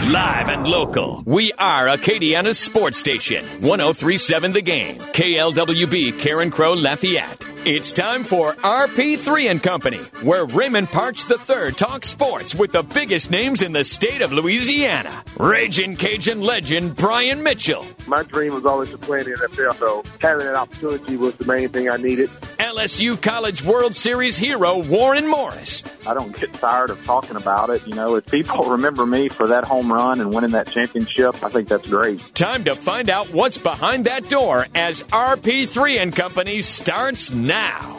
Live and local. We are Acadiana's sports station. 1037 The Game. KLWB Karen Crow Lafayette. It's time for RP3 and Company, where Raymond Parch III talks sports with the biggest names in the state of Louisiana. Ragin' Cajun legend Brian Mitchell. My dream was always to play in the NFL, so having that opportunity was the main thing I needed. LSU College World Series hero Warren Morris. I don't get tired of talking about it. You know, if people remember me for that home run and winning that championship, I think that's great. Time to find out what's behind that door as RP3 and Company starts now.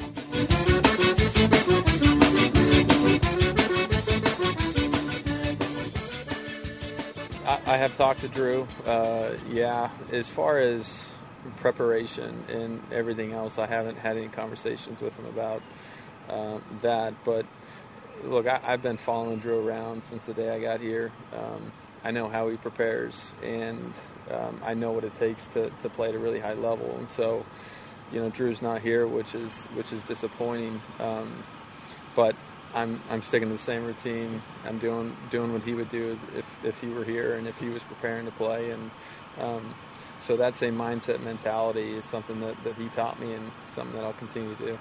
I have talked to Drew. As far as preparation and everything else, I haven't had any conversations with him about that. But look, I've been following Drew around since the day I got here. I know how he prepares, and I know what it takes to play at a really high level. And so, you know, Drew's not here, which is disappointing. But I'm sticking to the same routine. I'm doing what he would do if he were here and if he was preparing to play. And so that same mindset mentality is something that he taught me and something that I'll continue to do.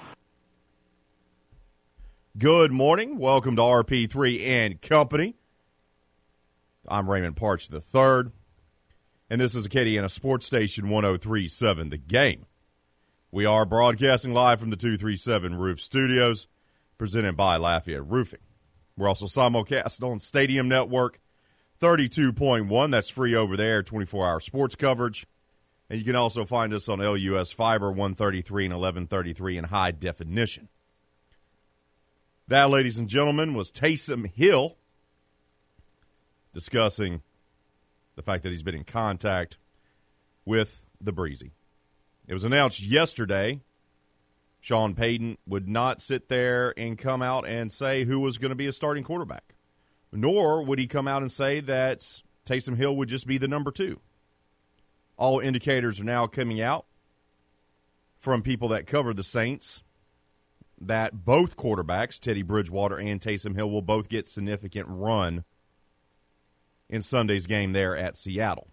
Good morning. Welcome to RP3 and Company. I'm Raymond Parch III, and this is Acadiana Sports Station 1037 The Game. We are broadcasting live from the 237 Roof Studios, presented by Lafayette Roofing. We're also simulcast on Stadium Network 32.1. That's free over there, 24-hour sports coverage. And you can also find us on LUS Fiber 133 and 1133 in high definition. That, ladies and gentlemen, was Taysom Hill discussing the fact that he's been in contact with the Breezy. It was announced yesterday Sean Payton would not sit there and come out and say who was going to be a starting quarterback, nor would he come out and say that Taysom Hill would just be the number 2. All indicators are now coming out from people that cover the Saints that both quarterbacks, Teddy Bridgewater and Taysom Hill, will both get significant run in Sunday's game there at Seattle.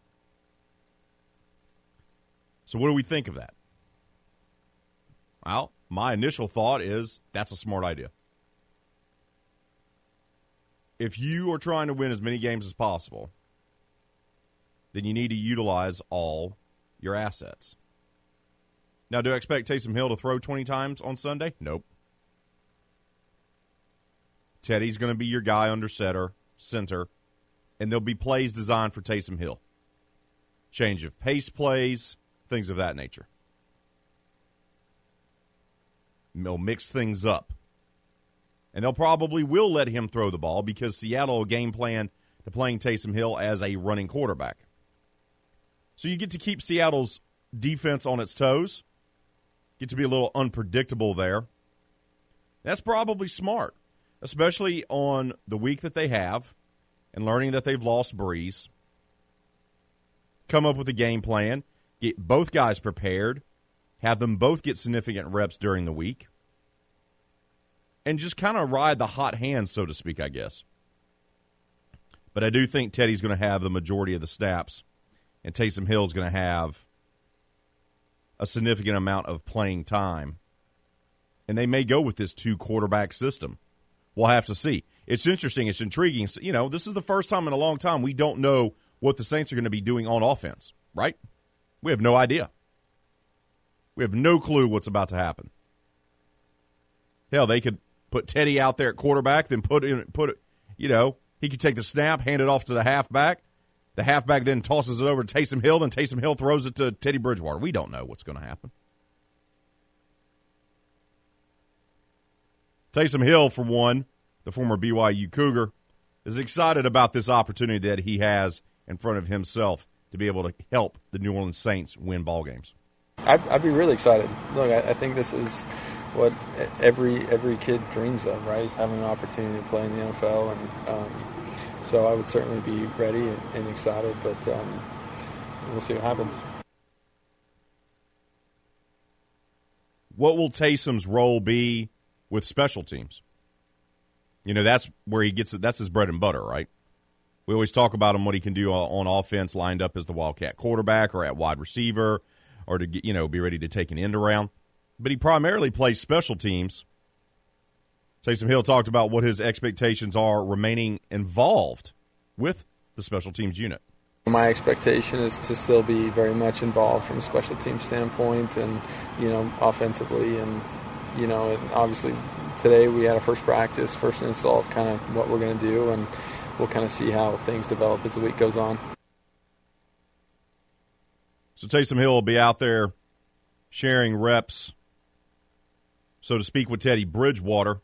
So what do we think of that? Well, my initial thought is that's a smart idea. If you are trying to win as many games as possible, then you need to utilize all your assets. Now, do I expect Taysom Hill to throw 20 times on Sunday? Nope. Teddy's going to be your guy under center, and there'll be plays designed for Taysom Hill. Change of pace plays, things of that nature. They'll mix things up. And they'll probably will let him throw the ball because Seattle will game plan to playing Taysom Hill as a running quarterback. So you get to keep Seattle's defense on its toes. Get to be a little unpredictable there. That's probably smart, especially on the week that they have and learning that they've lost Breeze. Come up with a game plan, get both guys prepared, have them both get significant reps during the week, and just kind of ride the hot hand, so to speak, I guess. But I do think Teddy's going to have the majority of the snaps, and Taysom Hill's going to have a significant amount of playing time. And they may go with this 2-quarterback system. We'll have to see. It's interesting. It's intriguing. You know, this is the first time in a long time we don't know what the Saints are going to be doing on offense, right? We have no idea. We have no clue what's about to happen. Hell, they could put Teddy out there at quarterback, then he could take the snap, hand it off to the halfback. The halfback then tosses it over to Taysom Hill, then Taysom Hill throws it to Teddy Bridgewater. We don't know what's going to happen. Taysom Hill, for one, the former BYU Cougar, is excited about this opportunity that he has in front of himself to be able to help the New Orleans Saints win ball games. I'd be really excited. Look, I think this is what every kid dreams of, right? Is having an opportunity to play in the NFL, and so I would certainly be ready and excited, but we'll see what happens. What will Taysom's role be with special teams? You know, that's where he gets it. That's his bread and butter, right? We always talk about him, what he can do on offense, lined up as the Wildcat quarterback or at wide receiver, or to be ready to take an end around. But he primarily plays special teams. Taysom Hill talked about what his expectations are remaining involved with the special teams unit. My expectation is to still be very much involved from a special team standpoint and, offensively. And, and obviously today we had a first practice, first install of kind of what we're going to do, and we'll kind of see how things develop as the week goes on. So Taysom Hill will be out there sharing reps, so to speak, with Teddy Bridgewater.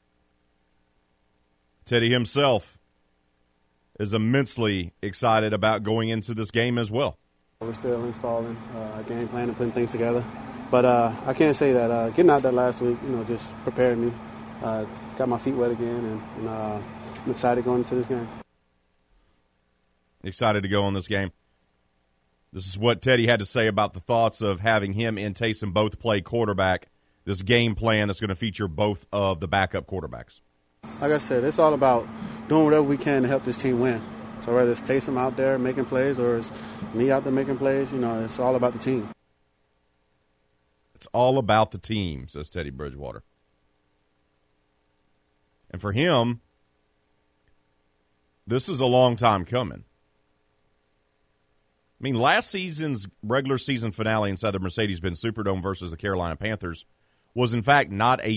Teddy himself is immensely excited about going into this game as well. We're still installing our game plan and putting things together. But I can't say that getting out there last week, just prepared me. Got my feet wet again, and I'm excited going into this game. Excited to go on this game. This is what Teddy had to say about the thoughts of having him and Taysom both play quarterback, this game plan that's going to feature both of the backup quarterbacks. Like I said, it's all about doing whatever we can to help this team win. So whether it's Taysom out there making plays or it's me out there making plays, it's all about the team. It's all about the team, says Teddy Bridgewater. And for him, this is a long time coming. I mean, last season's regular season finale inside the Mercedes-Benz Superdome versus the Carolina Panthers was in fact not a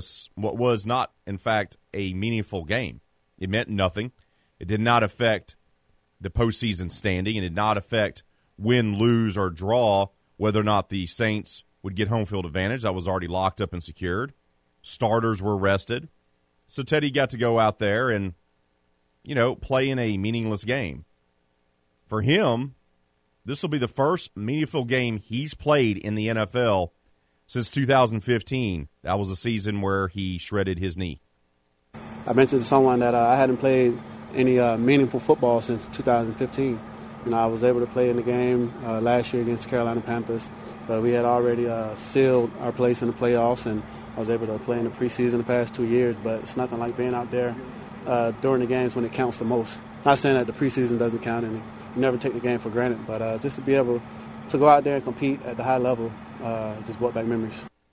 meaningful game. It meant nothing. It did not affect the postseason standing. It did not affect win, lose, or draw whether or not the Saints would get home field advantage. That was already locked up and secured. Starters were rested. So Teddy got to go out there and, play in a meaningless game. For him, this will be the first meaningful game he's played in the NFL since 2015. That was a season where he shredded his knee. I mentioned to someone that I hadn't played any meaningful football since 2015. I was able to play in the game last year against the Carolina Panthers, but we had already sealed our place in the playoffs, and I was able to play in the preseason the past 2 years, but it's nothing like being out there during the games when it counts the most. Not saying that the preseason doesn't count, and you never take the game for granted, but just to be able to go out there and compete at the high level just brought back memories.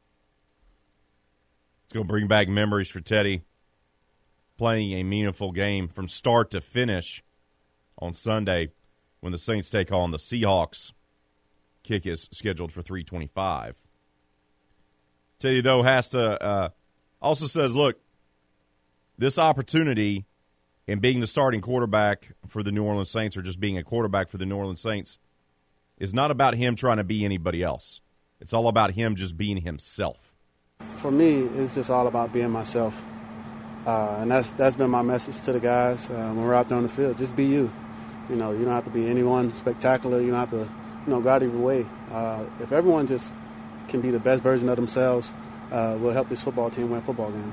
It's going to bring back memories for Teddy, playing a meaningful game from start to finish on Sunday when the Saints take on the Seahawks. Kick is scheduled for 3:25. Teddy, though, has to also says, look, this opportunity in being the starting quarterback for the New Orleans Saints, or just being a quarterback for the New Orleans Saints, is not about him trying to be anybody else. It's all about him just being himself. For me, it's just all about being myself. And that's been my message to the guys when we're out there on the field. Just be you. You don't have to be anyone spectacular. You don't have to, go out of your way. If everyone just can be the best version of themselves, we'll help this football team win football games.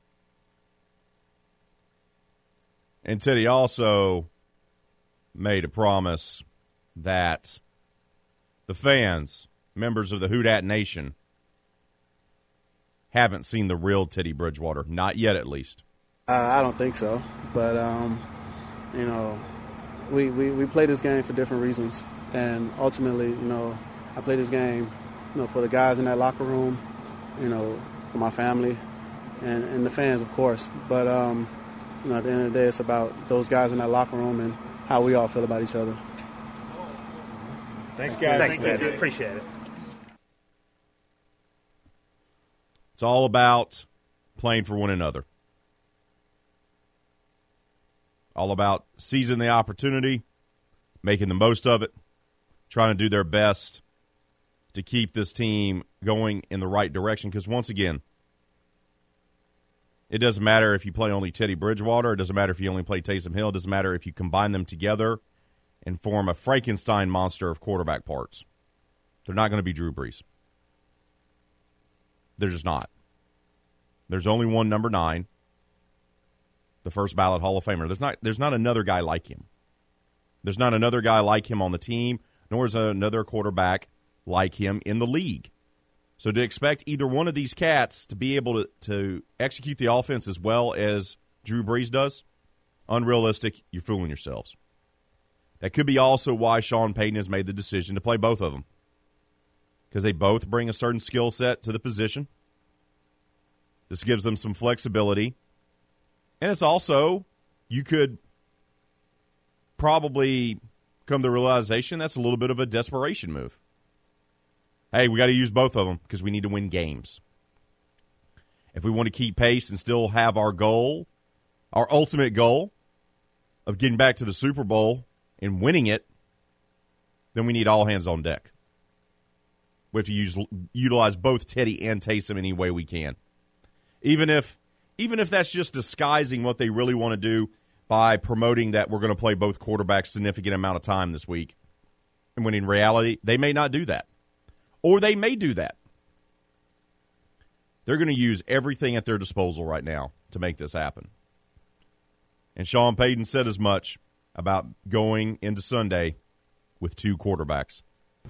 And Teddy also made a promise that the fans, members of the Who Dat Nation, haven't seen the real Teddy Bridgewater. Not yet, at least. I don't think so. But, we play this game for different reasons. And ultimately, I play this game, for the guys in that locker room, for my family and the fans, of course. But, at the end of the day, it's about those guys in that locker room and how we all feel about each other. Thanks, guys. Thanks, guys. Appreciate it. It's all about playing for one another. All about seizing the opportunity, making the most of it, trying to do their best to keep this team going in the right direction. Because once again, it doesn't matter if you play only Teddy Bridgewater. It doesn't matter if you only play Taysom Hill. It doesn't matter if you combine them together and form a Frankenstein monster of quarterback parts. They're not going to be Drew Brees. They're just not. There's only one number 9, the first ballot Hall of Famer. There's not another guy like him. There's not another guy like him on the team, nor is another quarterback like him in the league. So to expect either one of these cats to be able to execute the offense as well as Drew Brees does, unrealistic, you're fooling yourselves. That could be also why Sean Payton has made the decision to play both of them, because they both bring a certain skill set to the position. This gives them some flexibility. And it's also, you could probably come to the realization that's a little bit of a desperation move. Hey, we got to use both of them because we need to win games. If we want to keep pace and still have our goal, our ultimate goal of getting back to the Super Bowl and winning it, then we need all hands on deck. We have to utilize both Teddy and Taysom any way we can. Even if that's just disguising what they really want to do by promoting that we're going to play both quarterbacks a significant amount of time this week. And when in reality, they may not do that. Or they may do that. They're going to use everything at their disposal right now to make this happen. And Sean Payton said as much about going into Sunday with two quarterbacks.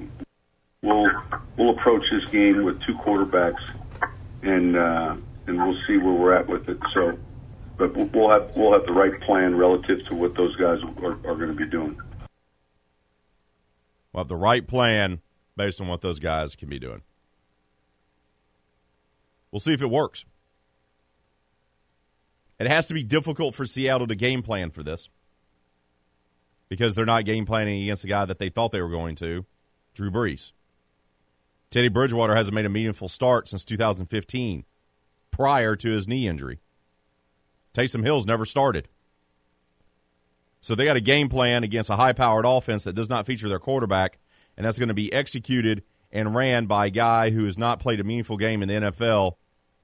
We'll approach this game with two quarterbacks, and we'll see where we're at with it. So, but we'll have the right plan relative to what those guys are going to be doing. We'll have the right plan based on what those guys can be doing. We'll see if it works. It has to be difficult for Seattle to game plan for this because they're not game planning against the guy that they thought they were going to, Drew Brees. Teddy Bridgewater hasn't made a meaningful start since 2015, prior to his knee injury. Taysom Hill's never started. So they got a game plan against a high-powered offense that does not feature their quarterback, and that's going to be executed and ran by a guy who has not played a meaningful game in the NFL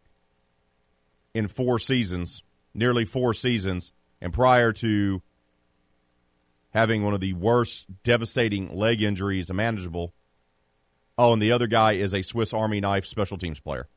in 4 seasons, nearly 4 seasons, and prior to having one of the worst, devastating leg injuries imaginable. Oh, and the other guy is a Swiss Army knife special teams player.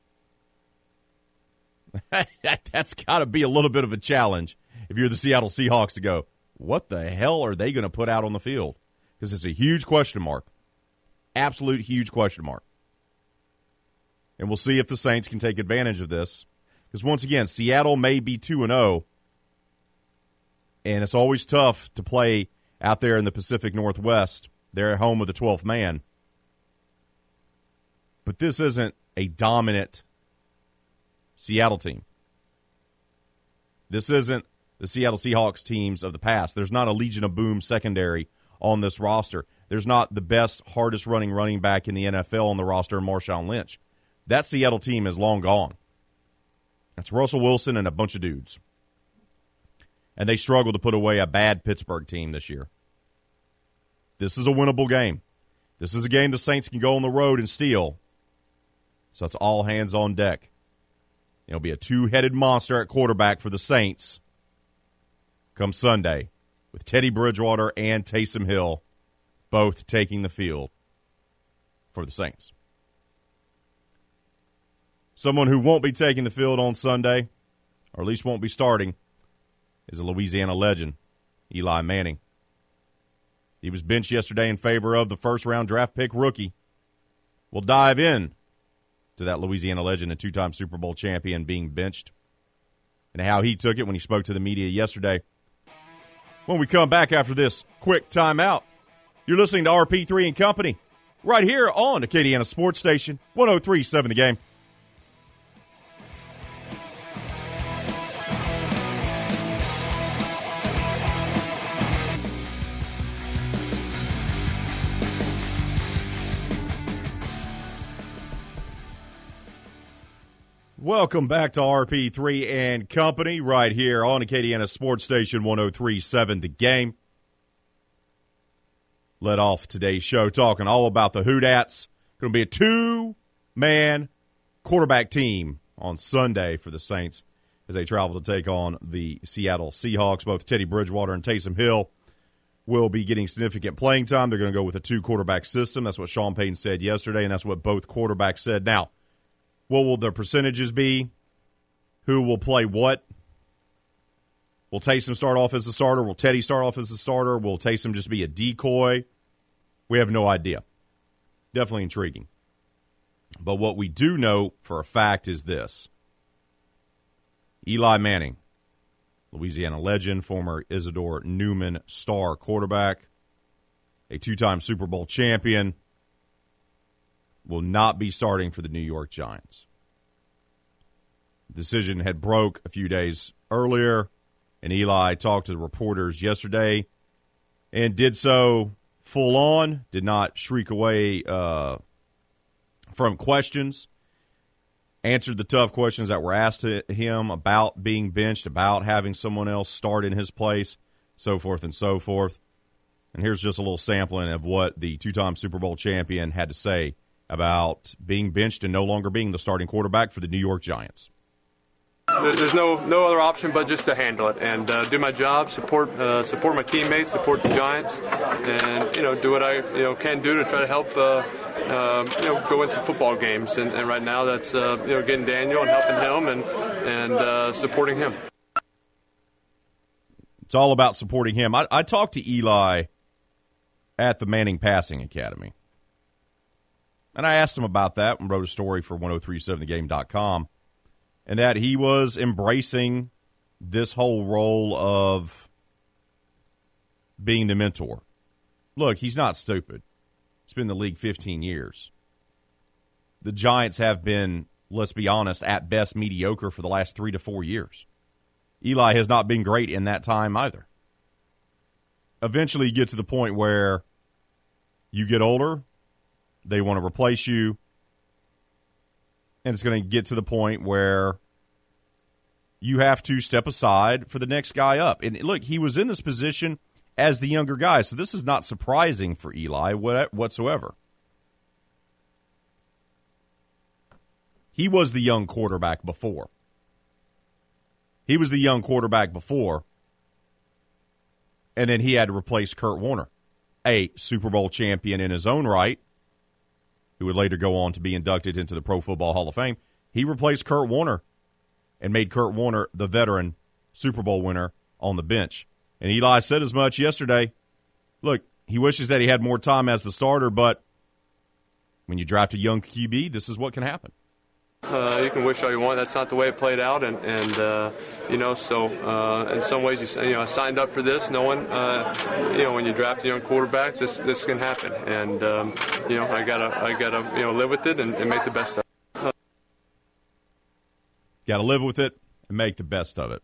That's got to be a little bit of a challenge if you're the Seattle Seahawks to go, what the hell are they going to put out on the field? Because it's a huge question mark. Absolute huge question mark. And we'll see if the Saints can take advantage of this. Because once again, Seattle may be 2-0, and it's always tough to play out there in the Pacific Northwest. They're at home with the 12th man. But this isn't a dominant Seattle team. This isn't the Seattle Seahawks teams of the past. There's not a Legion of Boom secondary on this roster. There's not the best, hardest running back in the NFL on the roster, Marshawn Lynch. That Seattle team is long gone. That's Russell Wilson and a bunch of dudes. And they struggled to put away a bad Pittsburgh team this year. This is a winnable game. This is a game the Saints can go on the road and steal. So it's all hands on deck. It'll be a two-headed monster at quarterback for the Saints come Sunday with Teddy Bridgewater and Taysom Hill both taking the field for the Saints. Someone who won't be taking the field on Sunday, or at least won't be starting, is a Louisiana legend, Eli Manning. He was benched yesterday in favor of the first-round draft pick rookie. We'll dive in to that Louisiana legend and two-time Super Bowl champion being benched and how he took it when he spoke to the media yesterday. When we come back after this quick timeout, you're listening to RP3 and Company right here on Acadiana Sports Station, 103.7 The Game. Welcome back to RP3 and Company right here on Acadiana Sports Station 103.7 The Game. Led off today's show talking all about the Hoodats. Going to be a two-man quarterback team on Sunday for the Saints as they travel to take on the Seattle Seahawks. Both Teddy Bridgewater and Taysom Hill will be getting significant playing time. They're going to go with a two-quarterback system. That's what Sean Payton said yesterday, and that's what both quarterbacks said. Now, what will their percentages be? Who will play what? Will Taysom start off as the starter? Will Teddy start off as the starter? Will Taysom just be a decoy? We have no idea. Definitely intriguing. But what we do know for a fact is this. Eli Manning, Louisiana legend, former Isidore Newman star quarterback, a two-time Super Bowl champion, will not be starting for the New York Giants. The decision had broke a few days earlier, and Eli talked to the reporters yesterday and did so full on, did not shriek away from questions, answered the tough questions that were asked to him about being benched, about having someone else start in his place, so forth and so forth. And here's just a little sampling of what the two-time Super Bowl champion had to say about being benched and no longer being the starting quarterback for the New York Giants. There's no other option but just to handle it and do my job, support my teammates, support the Giants, and do what I can do to try to help go into football games. And right now that's getting Daniel and helping him and supporting him. It's all about supporting him. I talked to Eli at the Manning Passing Academy, and I asked him about that and wrote a story for 1037thegame.com. And that he was embracing this whole role of being the mentor. Look, he's not stupid. He's been in the league 15 years. The Giants have been, let's be honest, at best mediocre for the last 3 to 4 years. Eli has not been great in that time either. Eventually you get to the point where you get older, they want to replace you, and it's going to get to the point where you have to step aside for the next guy up. And look, he was in this position as the younger guy, so this is not surprising for Eli whatsoever. He was the young quarterback before. And then he had to replace Kurt Warner, a Super Bowl champion in his own right, who would later go on to be inducted into the Pro Football Hall of Fame. He replaced Kurt Warner and made Kurt Warner the veteran Super Bowl winner on the bench. And Eli said as much yesterday. Look, he wishes that he had more time as the starter, but when you draft a young QB, this is what can happen. You can wish all you want. That's not the way it played out, and so in some ways, I signed up for this, knowing, when you draft a young quarterback, this can happen, and I gotta live with it and make the best of it. Got to live with it and make the best of it.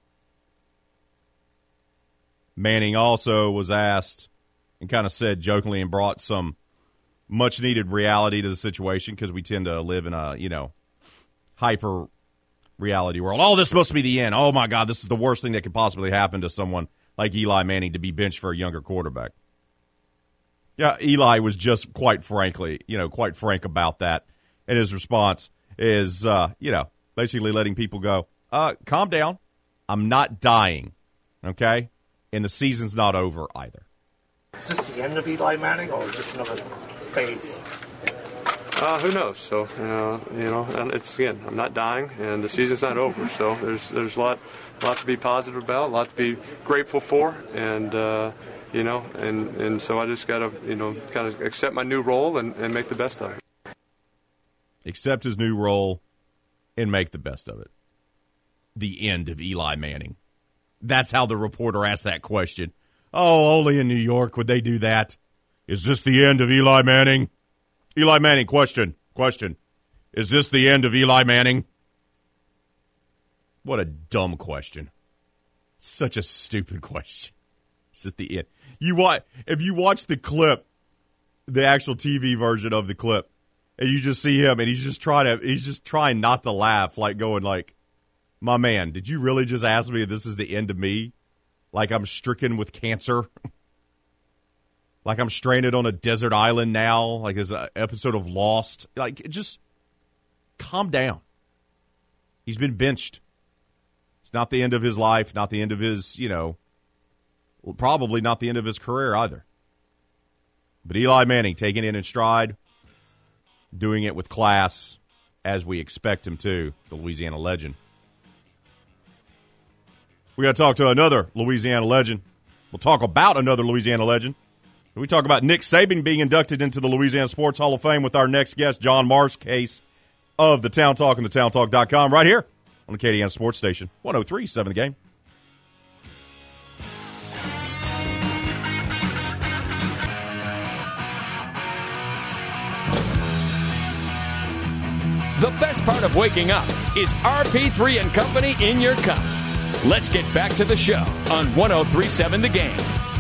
Manning also was asked and kind of said jokingly and brought some much-needed reality to the situation because we tend to live in a, hyper reality world. Oh, this must be the end. Oh, my God, this is the worst thing that could possibly happen to someone like Eli Manning, to be benched for a younger quarterback. Yeah, Eli was just quite frank about that. And his response is, basically letting people go, calm down. I'm not dying, okay? And the season's not over either. Is this the end of Eli Manning or just another phase? Who knows? So, and it's, again, I'm not dying, and the season's not over. So there's a lot to be positive about, a lot to be grateful for, and, and so I just got to, kind of accept my new role and make the best of it. Accept his new role and make the best of it. The end of Eli Manning. That's how the reporter asked that question. Oh, only in New York would they do that. Is this the end of Eli Manning? Eli Manning, question. Is this the end of Eli Manning? What a dumb question. Such a stupid question. Is it the end? If you watch the clip, the actual TV version of the clip, and you just see him, and he's just trying not to laugh, like going like, my man, did you really just ask me if this is the end of me? Like I'm stricken with cancer? Like I'm stranded on a desert island now, like as an episode of Lost. Like, just calm down. He's been benched. It's not the end of his life, not the end of his, probably not the end of his career either. But Eli Manning taking it in stride, doing it with class, as we expect him to, the Louisiana legend. We got to talk to another Louisiana legend. We'll talk about another Louisiana legend. We talk about Nick Saban being inducted into the Louisiana Sports Hall of Fame with our next guest, John Marcase of the Town Talk and thetowntalk.com, right here on the Acadiana Sports Station, 103.7 The Game. The best part of waking up is RP3 and Company in your cup. Let's get back to the show on 103.7 The Game.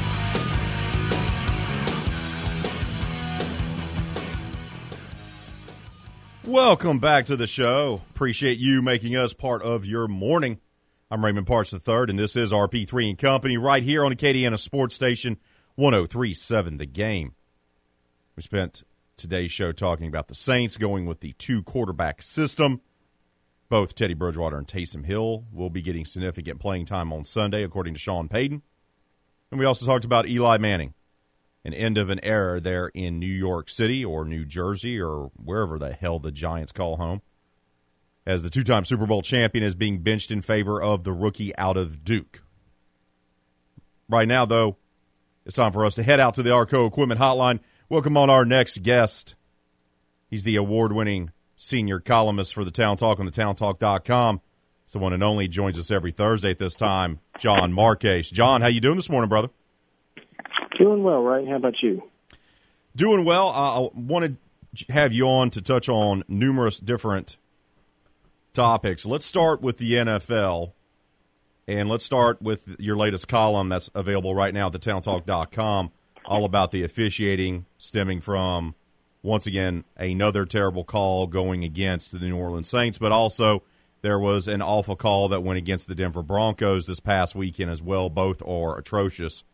Welcome back to the show. Appreciate you making us part of your morning. I'm Raymond Parks III, and this is RP3 and Company right here on the Acadiana Sports Station, 103.7 The Game. We spent today's show talking about the Saints going with the two-quarterback system. Both Teddy Bridgewater and Taysom Hill will be getting significant playing time on Sunday, according to Sean Payton. And we also talked about Eli Manning, an end of an era there in New York City or New Jersey or wherever the hell the Giants call home, as the two-time Super Bowl champion is being benched in favor of the rookie out of Duke. Right now, though, it's time for us to head out to the Arco Equipment Hotline. Welcome on our next guest. He's the award-winning senior columnist for the Town Talk on thetowntalk.com. It's the one and only. Joins us every Thursday at this time, John Marquez. John, how you doing this morning, brother? Doing well, Ray. How about you? Doing well. I wanted to have you on to touch on numerous different topics. Let's start with the NFL, and let's start with your latest column that's available right now at thetowntalk.com, all about the officiating stemming from, once again, another terrible call going against the New Orleans Saints, but also there was an awful call that went against the Denver Broncos this past weekend as well. Both are atrocious.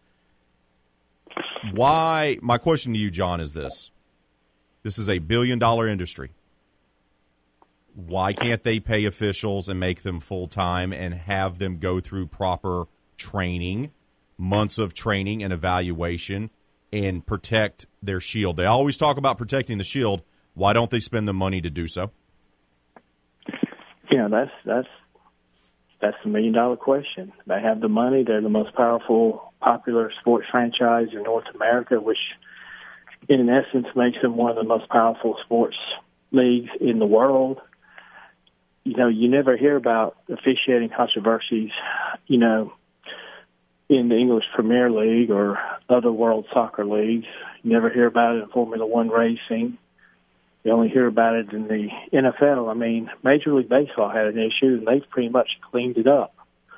Why? My question to you, John, is this. This is a billion-dollar industry. Why can't they pay officials and make them full-time and have them go through proper training, months of training and evaluation, and protect their shield? They always talk about protecting the shield. Why don't they spend the money to do so? Yeah, that's the million-dollar question. They have the money. They're the most powerful, popular sports franchise in North America, which in essence makes them one of the most powerful sports leagues in the world. You know, you never hear about officiating controversies, you know, in the English Premier League or other world soccer leagues. You never hear about it in Formula One racing. You only hear about it in the NFL. I mean, Major League Baseball had an issue, and they've pretty much cleaned it up.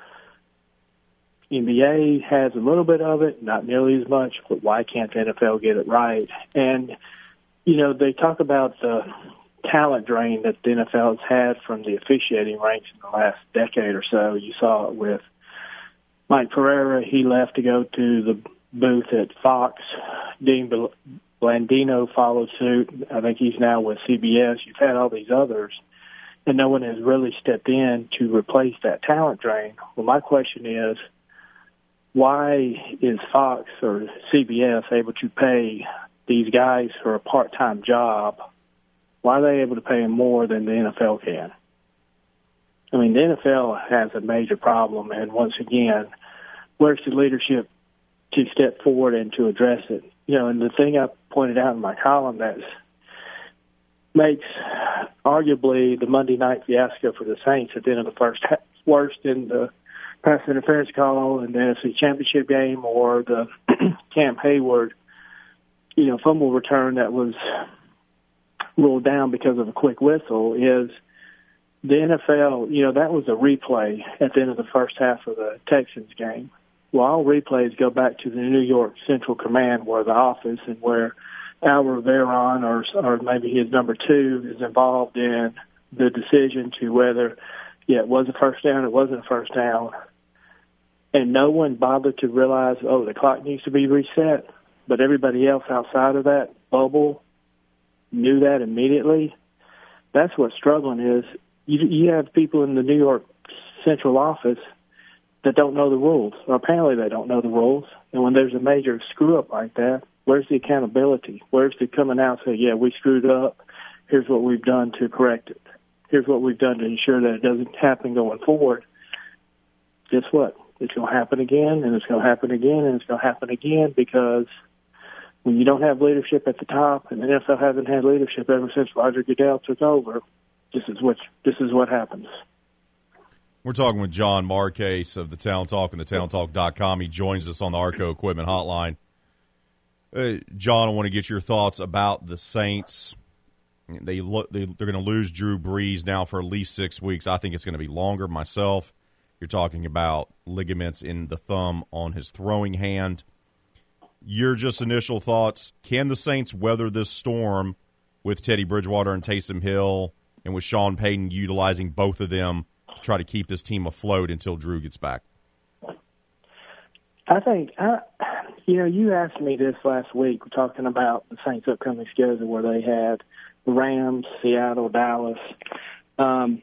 NBA has a little bit of it, not nearly as much, but why can't the NFL get it right? And, you know, they talk about the talent drain that the NFL has had from the officiating ranks in the last decade or so. You saw it with Mike Pereira. He left to go to the booth at Fox. Dean Blandino followed suit. I think he's now with CBS. You've had all these others, and no one has really stepped in to replace that talent drain. Well, my question is, why is Fox or CBS able to pay these guys for a part-time job? Why are they able to pay them more than the NFL can? I mean, the NFL has a major problem, and once again, where's the leadership to step forward and to address it? You know, and the thing I pointed out in my column that makes arguably the Monday night fiasco for the Saints at the end of the first half worse than the pass interference call in the NFC Championship game or the Cam Hayward, you know, fumble return that was ruled down because of a quick whistle is the NFL, you know, that was a replay at the end of the first half of the Texans game. Well, all replays go back to the New York Central Command, where the office and where Al Riveron or maybe his number two is involved in the decision to whether, it was a first down, it wasn't a first down. And no one bothered to realize, the clock needs to be reset. But everybody else outside of that bubble knew that immediately. That's what's struggling is you have people in the New York Central office that don't know the rules, or apparently they don't know the rules. And when there's a major screw-up like that, where's the accountability? Where's the coming out and say, we screwed up, here's what we've done to correct it. Here's what we've done to ensure that it doesn't happen going forward. Guess what? It's going to happen again, and it's going to happen again, and it's going to happen again, because when you don't have leadership at the top, and the NFL hasn't had leadership ever since Roger Goodell took over, this is what happens. We're talking with John Marquez of the Town Talk and thetowntalk.com. He joins us on the Arco Equipment Hotline. John, I want to get your thoughts about the Saints. they're going to lose Drew Brees now for at least 6 weeks. I think it's going to be longer myself. You're talking about ligaments in the thumb on his throwing hand. Your just initial thoughts, can the Saints weather this storm with Teddy Bridgewater and Taysom Hill and with Sean Payton utilizing both of them to try to keep this team afloat until Drew gets back? I think, you asked me this last week. We're talking about the Saints' upcoming schedule where they had Rams, Seattle, Dallas. The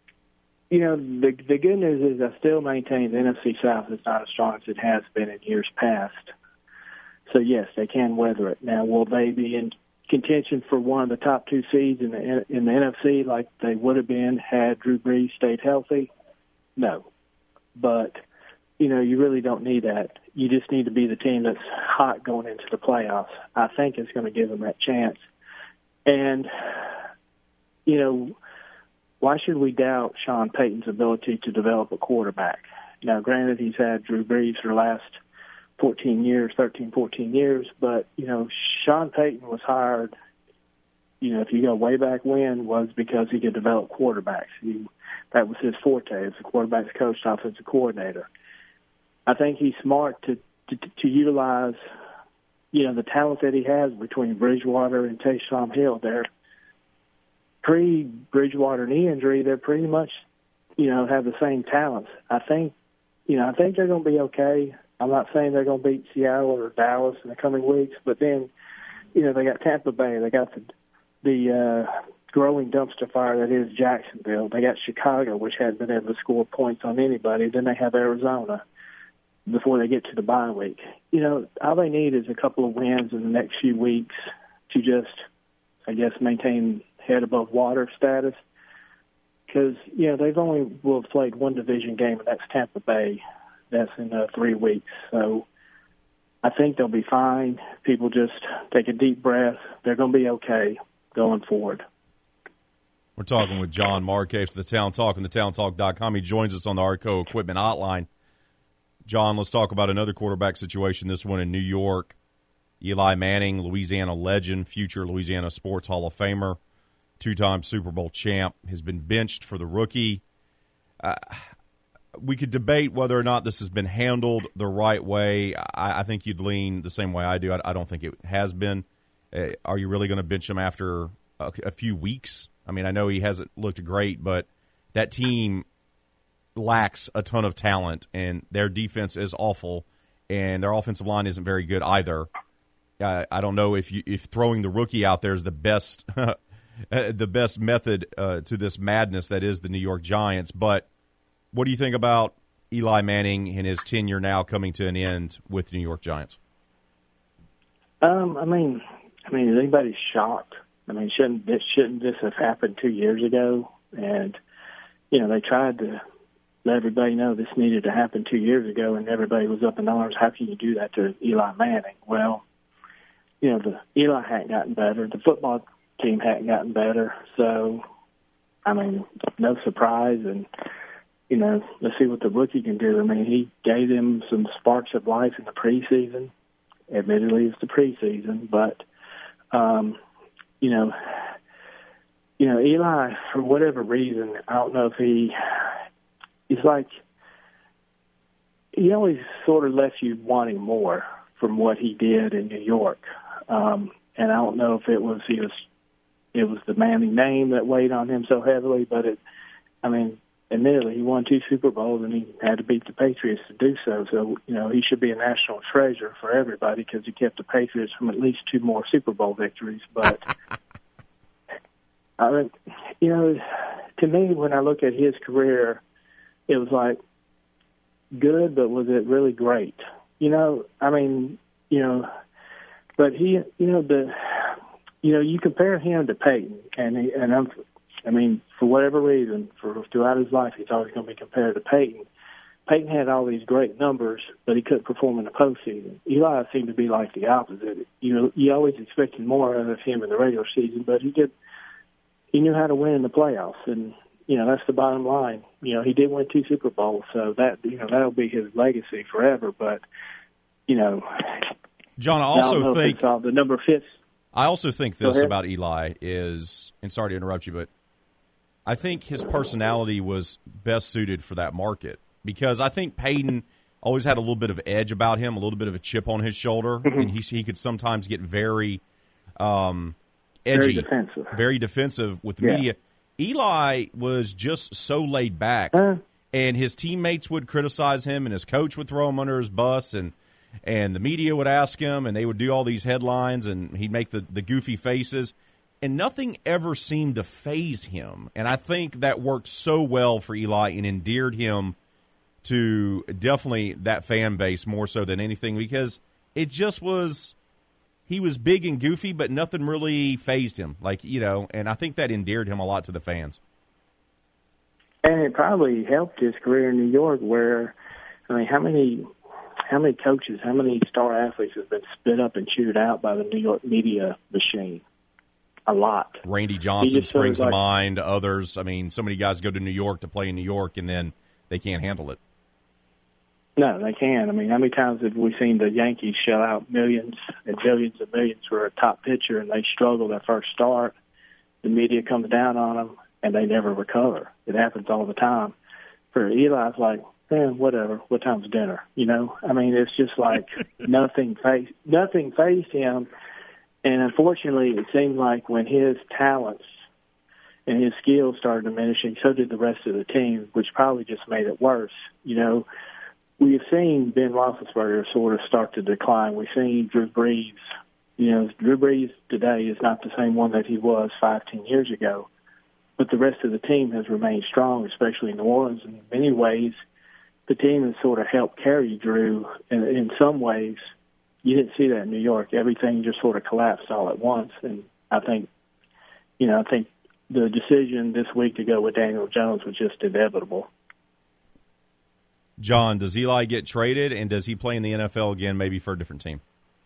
good news is I still maintain the NFC South is not as strong as it has been in years past. So, yes, they can weather it. Now, will they be in contention for one of the top 2 seeds in the NFC like they would have been had Drew Brees stayed healthy? No. But, you really don't need that. You just need to be the team that's hot going into the playoffs. I think it's going to give them that chance. And, why should we doubt Sean Payton's ability to develop a quarterback? Now, granted, he's had Drew Brees for the last 13, 14 years, but, Sean Payton was hired, if you go way back when, was because he could develop quarterbacks. That was his forte as a quarterback's coach, offensive coordinator. I think he's smart to utilize, the talent that he has between Bridgewater and Taysom Hill. They're pre-Bridgewater knee injury. They're pretty much, have the same talents. I think they're going to be okay. I'm not saying they're going to beat Seattle or Dallas in the coming weeks, but then, they got Tampa Bay. They got the growing dumpster fire that is Jacksonville. They got Chicago, which hasn't been able to score points on anybody. Then they have Arizona before they get to the bye week. All they need is a couple of wins in the next few weeks to just, maintain head above water status. Because, they've only will have played one division game, and that's Tampa Bay. That's in 3 weeks. So I think they'll be fine. People just take a deep breath. They're going to be okay going forward. We're talking with John Marcase of the Town Talk and thetowntalk.com. He joins us on the Arco Equipment Hotline. John, let's talk about another quarterback situation, this one in New York. Eli Manning, Louisiana legend, future Louisiana Sports Hall of Famer, 2-time Super Bowl champ, has been benched for the rookie. We could debate whether or not this has been handled the right way. I think you'd lean the same way I do. I don't think it has been. Are you really going to bench him after a few weeks? I mean, I know he hasn't looked great, but that team lacks a ton of talent, and their defense is awful, and their offensive line isn't very good either. I don't know if throwing the rookie out there is the best the best method to this madness that is the New York Giants. But what do you think about Eli Manning and his tenure now coming to an end with the New York Giants? I mean, is anybody shocked? I mean, shouldn't this have happened 2 years ago? And they tried to let everybody know this needed to happen 2 years ago, and everybody was up in arms. How can you do that to Eli Manning? Well, the Eli hadn't gotten better. The football team hadn't gotten better. So, I mean, no surprise. And, let's see what the rookie can do. I mean, he gave them some sparks of life in the preseason. Admittedly, it's the preseason. But, Eli, for whatever reason, I don't know if he's like, he always sort of left you wanting more from what he did in New York. And I don't know if it was the Manning name that weighed on him so heavily, but admittedly, he won 2 Super Bowls and he had to beat the Patriots to do so. So, he should be a national treasure for everybody because he kept the Patriots from at least 2 more Super Bowl victories. But, to me, when I look at his career, it was like good, but was it really great? But he, you compare him to Peyton, and for whatever reason, throughout his life, he's always going to be compared to Peyton. Peyton had all these great numbers, but he couldn't perform in the postseason. Eli seemed to be like the opposite. You always expected more out of him in the regular season, but he knew how to win in the playoffs, and that's the bottom line. He did win 2 Super Bowls, so that'll be his legacy forever. But John, I also think the number fits. I also think this about Eli is, and sorry to interrupt you, but I think his personality was best suited for that market because I think Peyton always had a little bit of edge about him, a little bit of a chip on his shoulder, and he could sometimes get very edgy, very defensive with the media. Eli was just so laid back, and his teammates would criticize him, and his coach would throw him under his bus, and the media would ask him, and they would do all these headlines, and he'd make the goofy faces, and nothing ever seemed to faze him. And I think that worked so well for Eli and endeared him to definitely that fan base more so than anything because it just was – he was big and goofy, but nothing really fazed him. And I think that endeared him a lot to the fans. And it probably helped his career in New York where, I mean, how many coaches, how many star athletes have been spit up and chewed out by the New York media machine? A lot. Randy Johnson springs to mind, others. I mean, so many guys go to New York to play in New York, and then they can't handle it. No, they can. I mean, how many times have we seen the Yankees shell out millions and billions and millions for a top pitcher, and they struggle their first start? The media comes down on them, and they never recover. It happens all the time. For Eli, it's like, whatever. What time's dinner? I mean, it's just like nothing fazed him. And unfortunately, it seemed like when his talents and his skills started diminishing, so did the rest of the team, which probably just made it worse. We've seen Ben Roethlisberger sort of start to decline. We've seen Drew Brees. Drew Brees today is not the same one that he was 5-10 years ago. But the rest of the team has remained strong, especially in New Orleans. And in many ways, the team has sort of helped carry Drew. And in some ways, you didn't see that in New York. Everything just sort of collapsed all at once. And I think the decision this week to go with Daniel Jones was just inevitable. John, does Eli get traded, and does he play in the NFL again, maybe for a different team?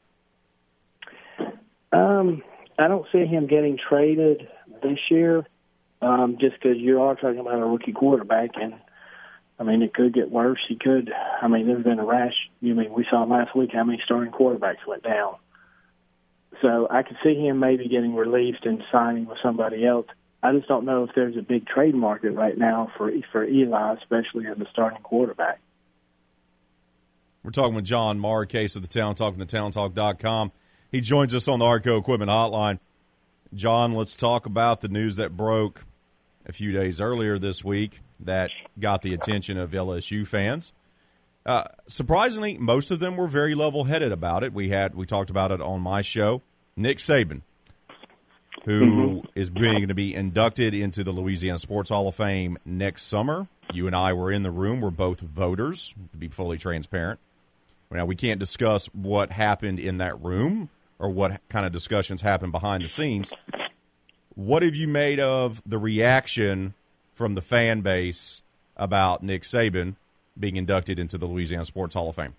I don't see him getting traded this year, just because you are talking about a rookie quarterback, and, I mean, it could get worse. He could. I mean, there's been a rash. We saw last week how many starting quarterbacks went down. So I could see him maybe getting released and signing with somebody else. I just don't know if there's a big trade market right now for Eli, especially as the starting quarterback. We're talking with John Marcase of the Town Talk and thetowntalk.com. He joins us on the Arco Equipment Hotline. John, let's talk about the news that broke a few days earlier this week that got the attention of LSU fans. Surprisingly, most of them were very level-headed about it. We talked about it on my show. Nick Saban, who is going to be inducted into the Louisiana Sports Hall of Fame next summer. You and I were in the room. We're both voters, to be fully transparent. Now, we can't discuss what happened in that room or what kind of discussions happened behind the scenes. What have you made of the reaction from the fan base about Nick Saban being inducted into the Louisiana Sports Hall of Fame?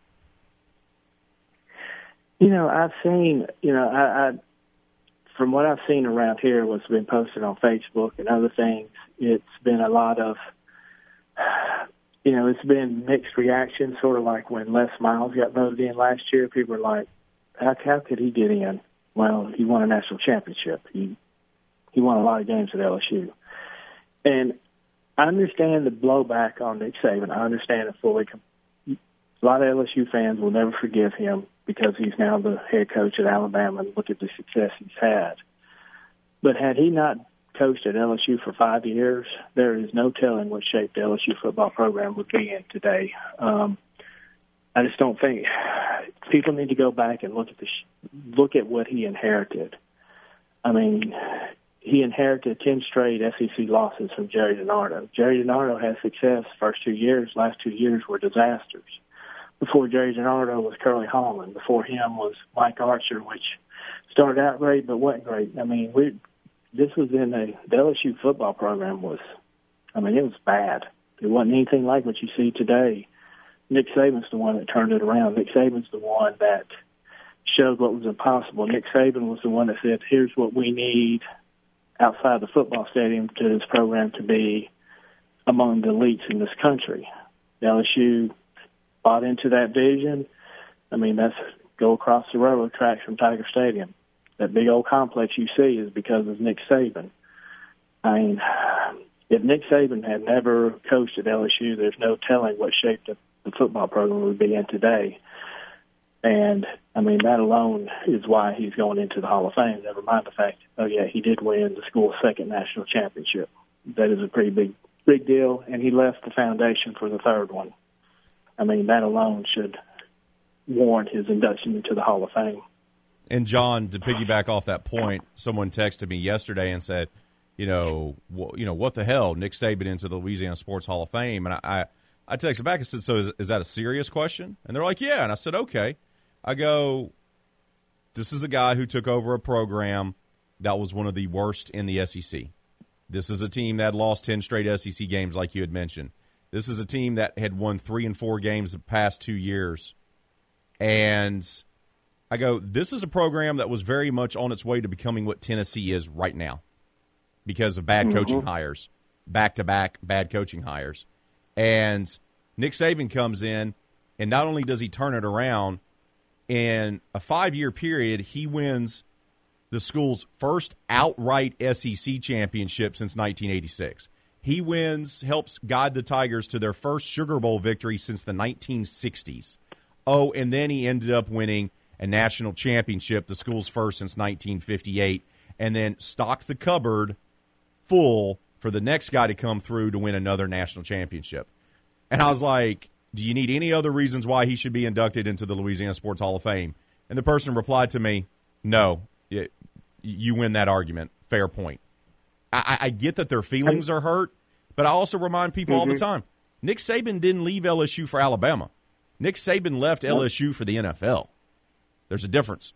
I've seen, from what I've seen around here, what's been posted on Facebook and other things, it's been a lot of, it's been mixed reactions, sort of like when Les Miles got voted in last year. People were like, how could he get in? Well, he won a national championship. He won a lot of games at LSU. And I understand the blowback on Nick Saban. I understand it fully. A lot of LSU fans will never forgive him because he's now the head coach at Alabama and look at the success he's had. But had he not coached at LSU for 5 years, there is no telling what shape the LSU football program would be in today. I just don't think people need to go back and look at what he inherited. I mean, he inherited 10 straight SEC losses from Jerry DiNardo. Jerry DiNardo had success first 2 years. Last 2 years were disasters. Before Jerry DiNardo was Curly Holland. Before him was Mike Archer, which started out great but wasn't great. I mean, this was in the LSU football program was, it was bad. It wasn't anything like what you see today. Nick Saban's the one that turned it around. Nick Saban's the one that showed what was impossible. Nick Saban was the one that said, here's what we need outside the football stadium to this program to be among the elites in this country. LSU bought into that vision. That's go across the railroad tracks from Tiger Stadium. that big old complex you see is because of Nick Saban. I mean, if Nick Saban had never coached at LSU, there's no telling what shape the football program would be in today. And, I mean, that alone is why he's going into the Hall of Fame, never mind the fact, he did win the school's second national championship. That is a pretty big deal, and he left the foundation for the third one. I mean, that alone should warrant his induction into the Hall of Fame. And, John, to piggyback off that point, someone texted me yesterday and said, what the hell, Nick Saban into the Louisiana Sports Hall of Fame? And I texted back and said, so is that a serious question? And they're like, yeah. And I said, okay. I go, this is a guy who took over a program that was one of the worst in the SEC. This is a team that had lost 10 straight SEC games, like you had mentioned. This is a team that had won 3 and 4 games the past 2 years. And I go, this is a program that was very much on its way to becoming what Tennessee is right now because of bad coaching hires, back-to-back bad coaching hires. And Nick Saban comes in, and not only does he turn it around, in a 5-year period, he wins the school's first outright SEC championship since 1986. He helps guide the Tigers to their first Sugar Bowl victory since the 1960s. Oh, and then he ended up winning a national championship, the school's first since 1958, and then stocked the cupboard full for the next guy to come through to win another national championship. And I was like, do you need any other reasons why he should be inducted into the Louisiana Sports Hall of Fame? And the person replied to me, no, you win that argument. Fair point. I get that their feelings are hurt, but I also remind people all the time, Nick Saban didn't leave LSU for Alabama. Nick Saban left LSU for the NFL. There's a difference.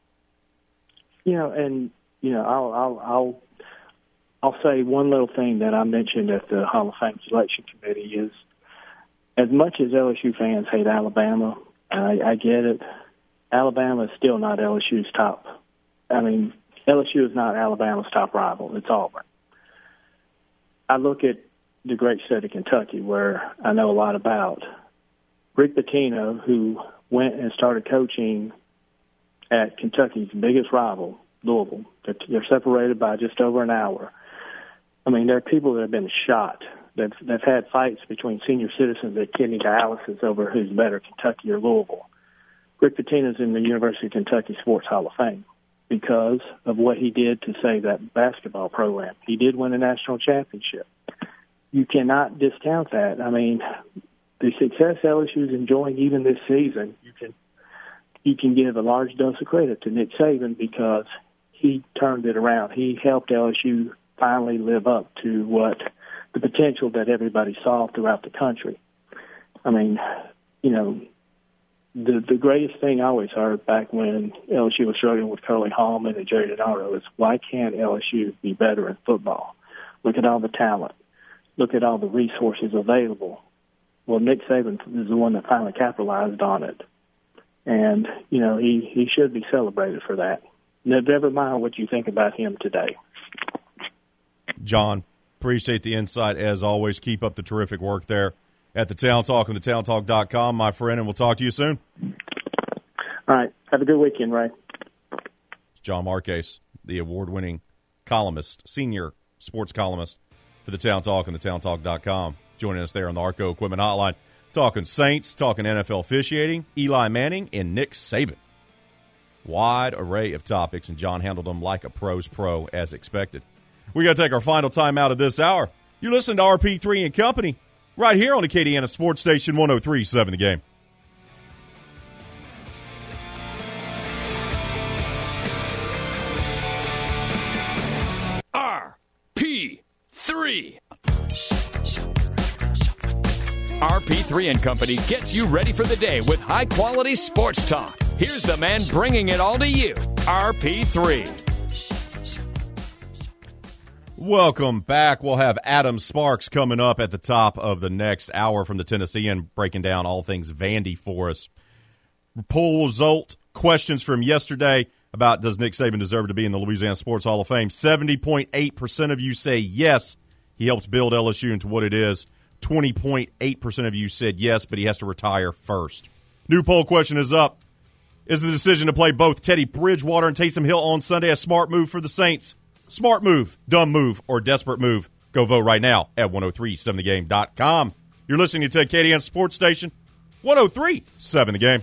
I'll say one little thing that I mentioned at the Hall of Fame selection committee is, as much as LSU fans hate Alabama, I get it, Alabama is still not LSU's top. I mean, LSU is not Alabama's top rival. It's Auburn. I look at the great state of Kentucky, where I know a lot about. Rick Pitino, who went and started coaching at Kentucky's biggest rival, Louisville. They're separated by just over an hour. I mean, there are people that have been shot. They've had fights between senior citizens at kidney dialysis over who's better, Kentucky or Louisville. Rick Pitino's in the University of Kentucky Sports Hall of Fame because of what he did to save that basketball program. He did win a national championship. You cannot discount that. I mean, the success LSU is enjoying even this season, you can give a large dose of credit to Nick Saban because he turned it around. He helped LSU finally live up to what the potential that everybody saw throughout the country. I mean, the greatest thing I always heard back when LSU was struggling with Curly Hallman and Jerry Donato is, why can't LSU be better in football? Look at all the talent. Look at all the resources available. Well, Nick Saban is the one that finally capitalized on it. And, he should be celebrated for that. Never mind what you think about him today. John, appreciate the insight as always. Keep up the terrific work there at the Town Talk and thetowntalk.com, my friend, and we'll talk to you soon. All right. Have a good weekend, Ray. John Marquez, the award-winning columnist, senior sports columnist for the Town Talk and thetowntalk.com, joining us there on the Arco Equipment Hotline, talking Saints, talking NFL officiating, Eli Manning, and Nick Saban. Wide array of topics, and John handled them like a pro's pro, as expected. We got to take our final time out of this hour. You're listening to RP3 and Company right here on the Acadiana Sports Station 103.7 The Game. RP3. RP3 and Company gets you ready for the day with high-quality sports talk. Here's the man bringing it all to you, RP3. Welcome back. We'll have Adam Sparks coming up at the top of the next hour from the Tennessean, breaking down all things Vandy for us. Poll result, questions from yesterday about does Nick Saban deserve to be in the Louisiana Sports Hall of Fame. 70.8% of you say yes, he helped build LSU into what it is. 20.8% of you said yes, but he has to retire first. New poll question is up. Is the decision to play both Teddy Bridgewater and Taysom Hill on Sunday a smart move for the Saints? Smart move, dumb move, or desperate move? Go vote right now at 1037thegame.com. You're listening to Acadiana Sports Station, 1037 The Game.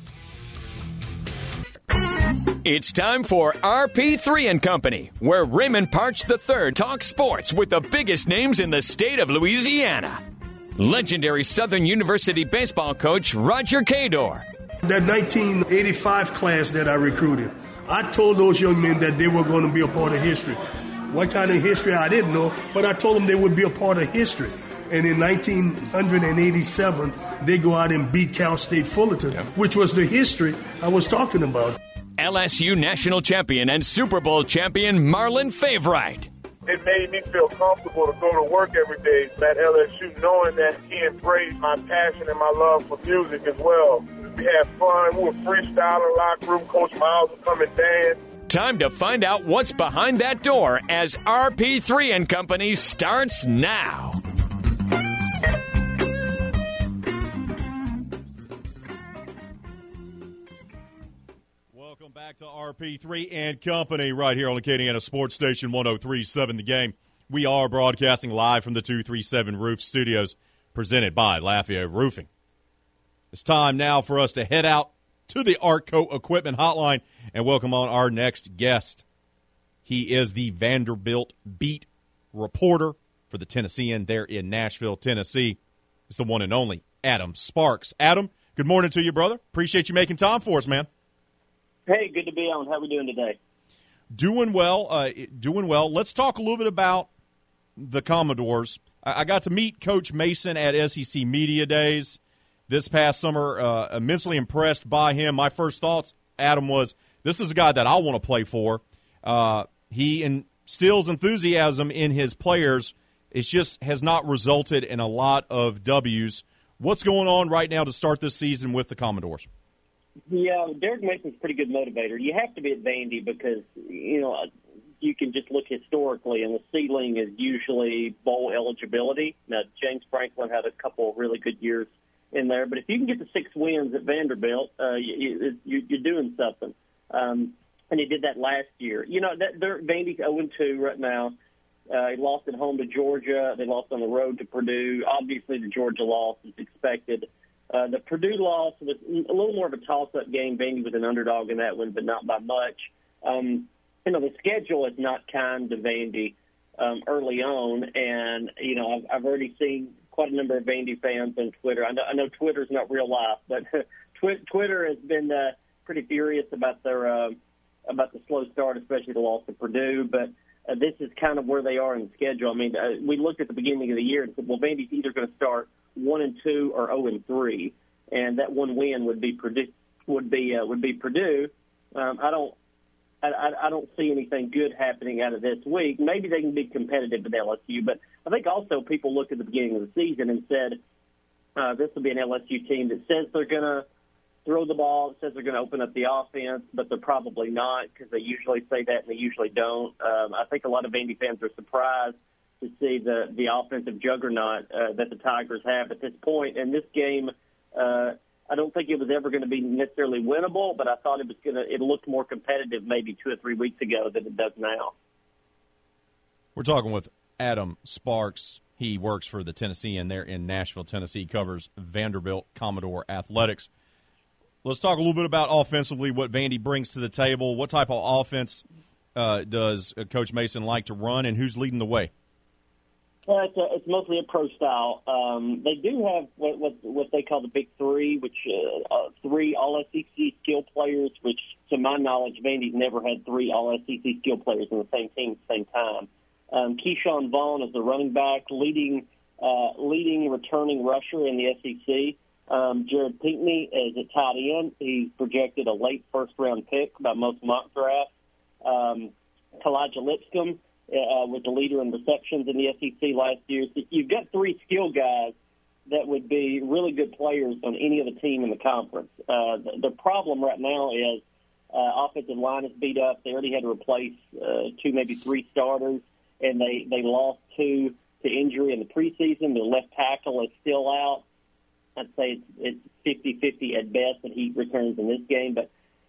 It's time for RP3 and Company, where Raymond Parch III talks sports with the biggest names in the state of Louisiana. Legendary Southern University baseball coach Roger Cador. That 1985 class that I recruited, I told those young men that they were going to be a part of history. What kind of history, I didn't know, but I told them they would be a part of history. And in 1987, they go out and beat Cal State Fullerton, which was the history I was talking about. LSU national champion and Super Bowl champion Marlon Favorite. It made me feel comfortable to go to work every day at LSU, knowing that he embraced my passion and my love for music as well. We had fun. We were freestyling locker room. Coach Miles would come and dance. Time to find out what's behind that door as RP3 and Company starts now. Welcome back to RP3 and Company right here on Acadiana Sports Station 1037 The Game. We are broadcasting live from the 237 Roof Studios, presented by Lafayette Roofing. It's time now for us to head out to the Artco Equipment Hotline and welcome on our next guest. He is the Vanderbilt beat reporter for the Tennessean there in Nashville, Tennessee. It's the one and only Adam Sparks. Adam, good morning to you, brother. Appreciate you making time for us, man. Hey, good to be on. How are we doing today? Doing well. Doing well. Let's talk a little bit about the Commodores. I got to meet Coach Mason at SEC Media Days this past summer. Immensely impressed by him. My first thoughts, Adam, was this is a guy that I want to play for. He instills enthusiasm in his players. It just has not resulted in a lot of W's. What's going on right now to start this season with the Commodores? Yeah, Derek Mason's a pretty good motivator. You have to be at Vandy because, you know, you can just look historically, and the ceiling is usually bowl eligibility. Now, James Franklin had a couple of really good years in there, but if you can get to 6 wins at Vanderbilt, you're doing something. And he did that last year. You know, they're Vandy's 0-2 right now. He lost at home to Georgia. They lost on the road to Purdue. Obviously, the Georgia loss is expected. The Purdue loss was a little more of a toss-up game. Vandy was an underdog in that one, but not by much. You know, the schedule is not kind to Vandy early on, and, you know, I've already seen quite a number of Vandy fans on Twitter. I know Twitter's not real life, but Twitter has been pretty furious about about the slow start, especially the loss to Purdue, but this is kind of where they are in the schedule. I mean, we looked at the beginning of the year and said, well, Vandy's either going to start 1-2 or 0-3, and that one win would be Purdue. I don't see anything good happening out of this week. Maybe they can be competitive with LSU, but I think also people looked at the beginning of the season and said this will be an LSU team that says they're going to throw the ball, says they're going to open up the offense, but they're probably not because they usually say that and they usually don't. I think a lot of Vandy fans are surprised to see the offensive juggernaut that the Tigers have at this point. And this game, I don't think it was ever going to be necessarily winnable, but I thought it looked more competitive maybe 2 or 3 weeks ago than it does now. We're talking with Adam Sparks. He works for the Tennessean there in Nashville, Tennessee, covers Vanderbilt Commodore athletics. Let's talk a little bit about offensively what Vandy brings to the table. What type of offense does Coach Mason like to run, and who's leading the way? It's mostly a pro style. They do have what they call the Big Three, which 3 All-SEC skill players, which, to my knowledge, Vandy's never had 3 All-SEC skill players on the same team at the same time. Keyshawn Vaughn is the running back, leading returning rusher in the SEC. Jared Pinckney is at tight end. He's projected a late first-round pick by most mock drafts. Kalijah Lipscomb was the leader in receptions in the SEC last year. So you've got 3 skill guys that would be really good players on any other team in the conference. The problem right now is offensive line is beat up. They already had to replace 2, maybe 3 starters, and they lost 2 to injury in the preseason. Their left tackle is still out. I'd say it's 50-50 at best that he returns in this game. But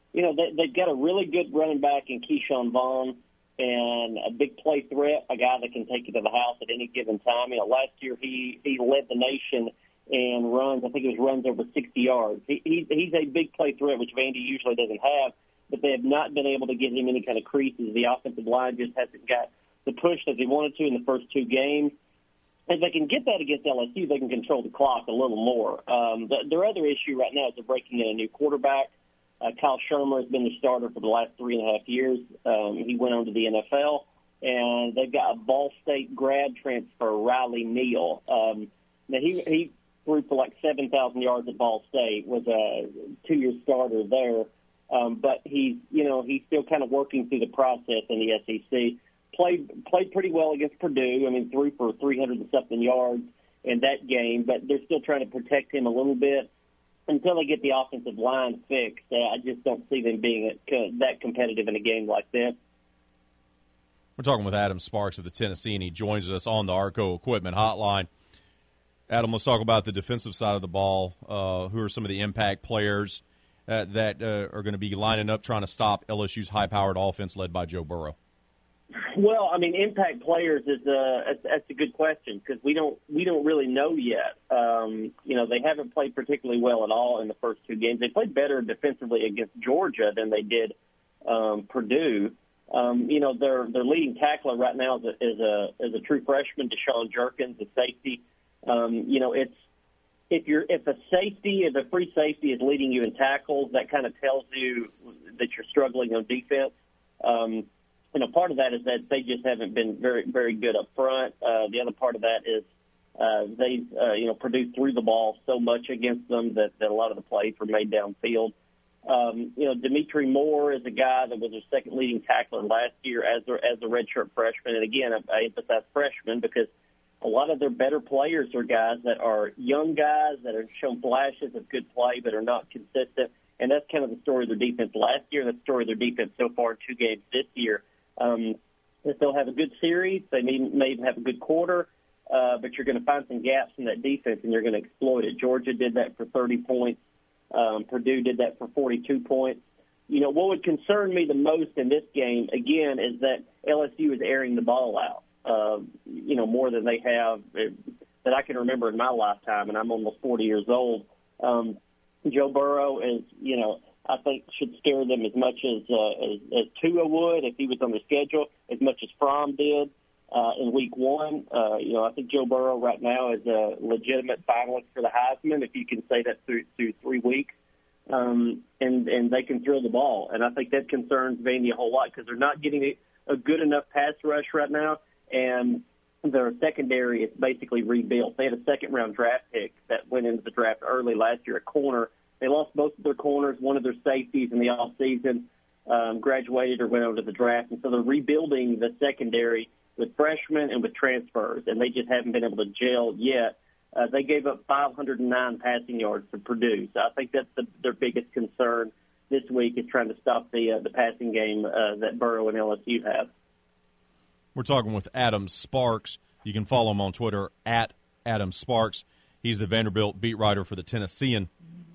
they've got a really good running back in Keyshawn Vaughn and a big play threat, a guy that can take you to the house at any given time. Last year he led the nation in runs. I think it was runs over 60 yards. He's a big play threat, which Vandy usually doesn't have, but they have not been able to give him any kind of creases. The offensive line just hasn't got the push that they wanted to in the first two games. If they can get that against LSU, they can control the clock a little more. Their other issue right now is they're breaking in a new quarterback. Kyle Shermer has been the starter for the last 3.5 years. He went on to the NFL, and they've got a Ball State grad transfer, Riley Neal. Now he threw for like 7,000 yards at Ball State, was a 2-year starter there. But he's still kind of working through the process in the SEC. Played pretty well against Purdue. Threw for 300 and something yards in that game, but they're still trying to protect him a little bit until they get the offensive line fixed. I just don't see them being that competitive in a game like that. We're talking with Adam Sparks of the Tennessee, and he joins us on the Arco Equipment Hotline. Adam, let's talk about the defensive side of the ball. Who are some of the impact players that are going to be lining up trying to stop LSU's high-powered offense led by Joe Burrow? Well, impact players that's a good question because we don't really know yet. They haven't played particularly well at all in the first two games. They played better defensively against Georgia than they did Purdue. Their leading tackler right now is a true freshman, Deshaun Jerkins, the safety. If a free safety is leading you in tackles, that kind of tells you that you're struggling on defense. Part of that is that they just haven't been very, very good up front. The other part of that is Purdue threw the ball so much against them that a lot of the plays were made downfield. Dimitri Moore is a guy that was their second leading tackler last year as a redshirt freshman. And again, I emphasize freshman because a lot of their better players are guys that are young guys that have shown flashes of good play but are not consistent. And that's kind of the story of their defense last year. That's the story of their defense so far in 2 games this year. That they'll have a good series. They may even have a good quarter, but you're going to find some gaps in that defense, and you're going to exploit it. Georgia did that for 30 points. Purdue did that for 42 points. What would concern me the most in this game, again, is that LSU is airing the ball out, more than they have that I can remember in my lifetime, and I'm almost 40 years old. Joe Burrow is, I think should scare them as much as Tua would if he was on the schedule, as much as Fromm did in week 1. I think Joe Burrow right now is a legitimate finalist for the Heisman, if you can say that through 3 weeks. And they can throw the ball. And I think that concerns Vandy a whole lot because they're not getting a good enough pass rush right now. And their secondary is basically rebuilt. They had a second-round draft pick that went into the draft early last year at corner. They lost both of their corners, one of their safeties in the offseason, graduated or went over to the draft. And so they're rebuilding the secondary with freshmen and with transfers, and they just haven't been able to gel yet. They gave up 509 passing yards to Purdue. So I think that's their biggest concern this week is trying to stop the passing game that Burrow and LSU have. We're talking with Adam Sparks. You can follow him on Twitter at Adam Sparks. He's the Vanderbilt beat writer for the Tennessean.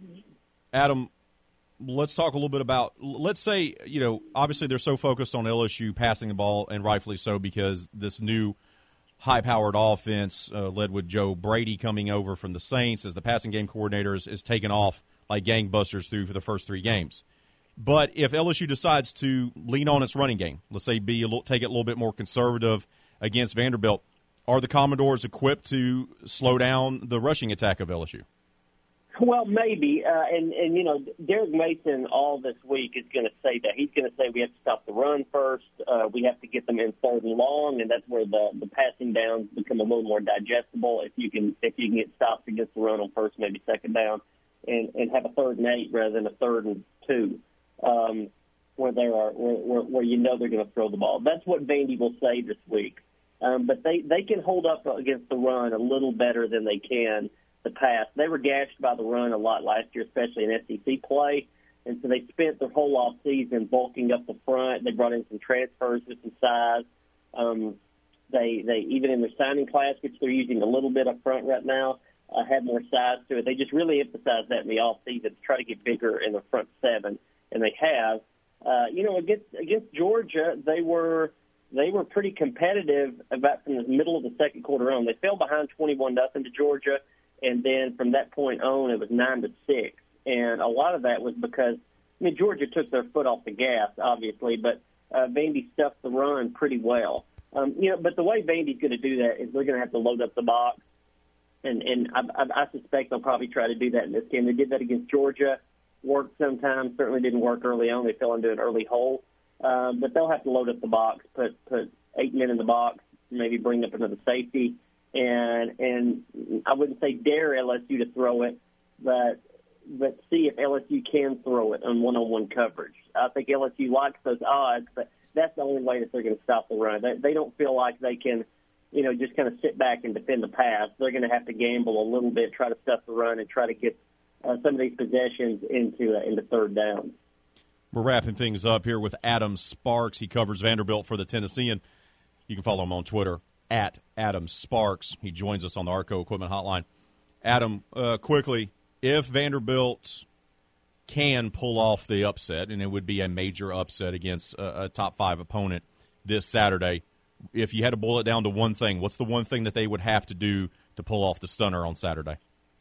Adam, let's talk a little bit about, let's say, obviously they're so focused on LSU passing the ball, and rightfully so because this new high-powered offense led with Joe Brady coming over from the Saints as the passing game coordinator is taken off like gangbusters through for the first 3 games. But if LSU decides to lean on its running game, let's say take it a little bit more conservative against Vanderbilt, are the Commodores equipped to slow down the rushing attack of LSU? Well, maybe. And Derek Mason all this week is going to say that. He's going to say we have to stop the run first. We have to get them in 3rd and long, and that's where the passing downs become a little more digestible if you can get stops against the run on 1st, maybe 2nd down, and have a 3rd and 8 rather than a 3rd and 2. Where they're going to throw the ball. That's what Vandy will say this week. But they can hold up against the run a little better than they can the pass. They were gashed by the run a lot last year, especially in SEC play, and so they spent their whole off season bulking up the front. They brought in some transfers with some size. They even in their signing class, which they're using a little bit up front right now, had more size to it. They just really emphasized that in the off season to try to get bigger in the front 7. and they have. Against Georgia, they were pretty competitive about from the middle of the second quarter on. They fell behind 21-0 to Georgia, and then from that point on, it was 9-6. And a lot of that was because, Georgia took their foot off the gas, obviously, but Vandy stuffed the run pretty well. But the way Vandy's going to do that is they're going to have to load up the box, and I suspect they'll probably try to do that in this game. They did that against Georgia. Worked sometimes, certainly didn't work early on. They fell into an early hole. But they'll have to load up the box, put 8 men in the box, maybe bring up another safety, and I wouldn't say dare LSU to throw it, but see if LSU can throw it on one-on-one coverage. I think LSU likes those odds, but that's the only way that they're going to stop the run. They don't feel like they can, just kind of sit back and defend the pass. They're going to have to gamble a little bit, try to stuff the run, and try to get some of these possessions into third down. We're wrapping things up here with Adam Sparks. He covers Vanderbilt for the Tennessean. You can follow him on Twitter at Adam Sparks. He joins us on the Arco Equipment Hotline. Adam, quickly, if Vanderbilt can pull off the upset, and it would be a major upset against a top-5 opponent this Saturday, if you had to boil it down to one thing, what's the one thing that they would have to do to pull off the stunner on Saturday?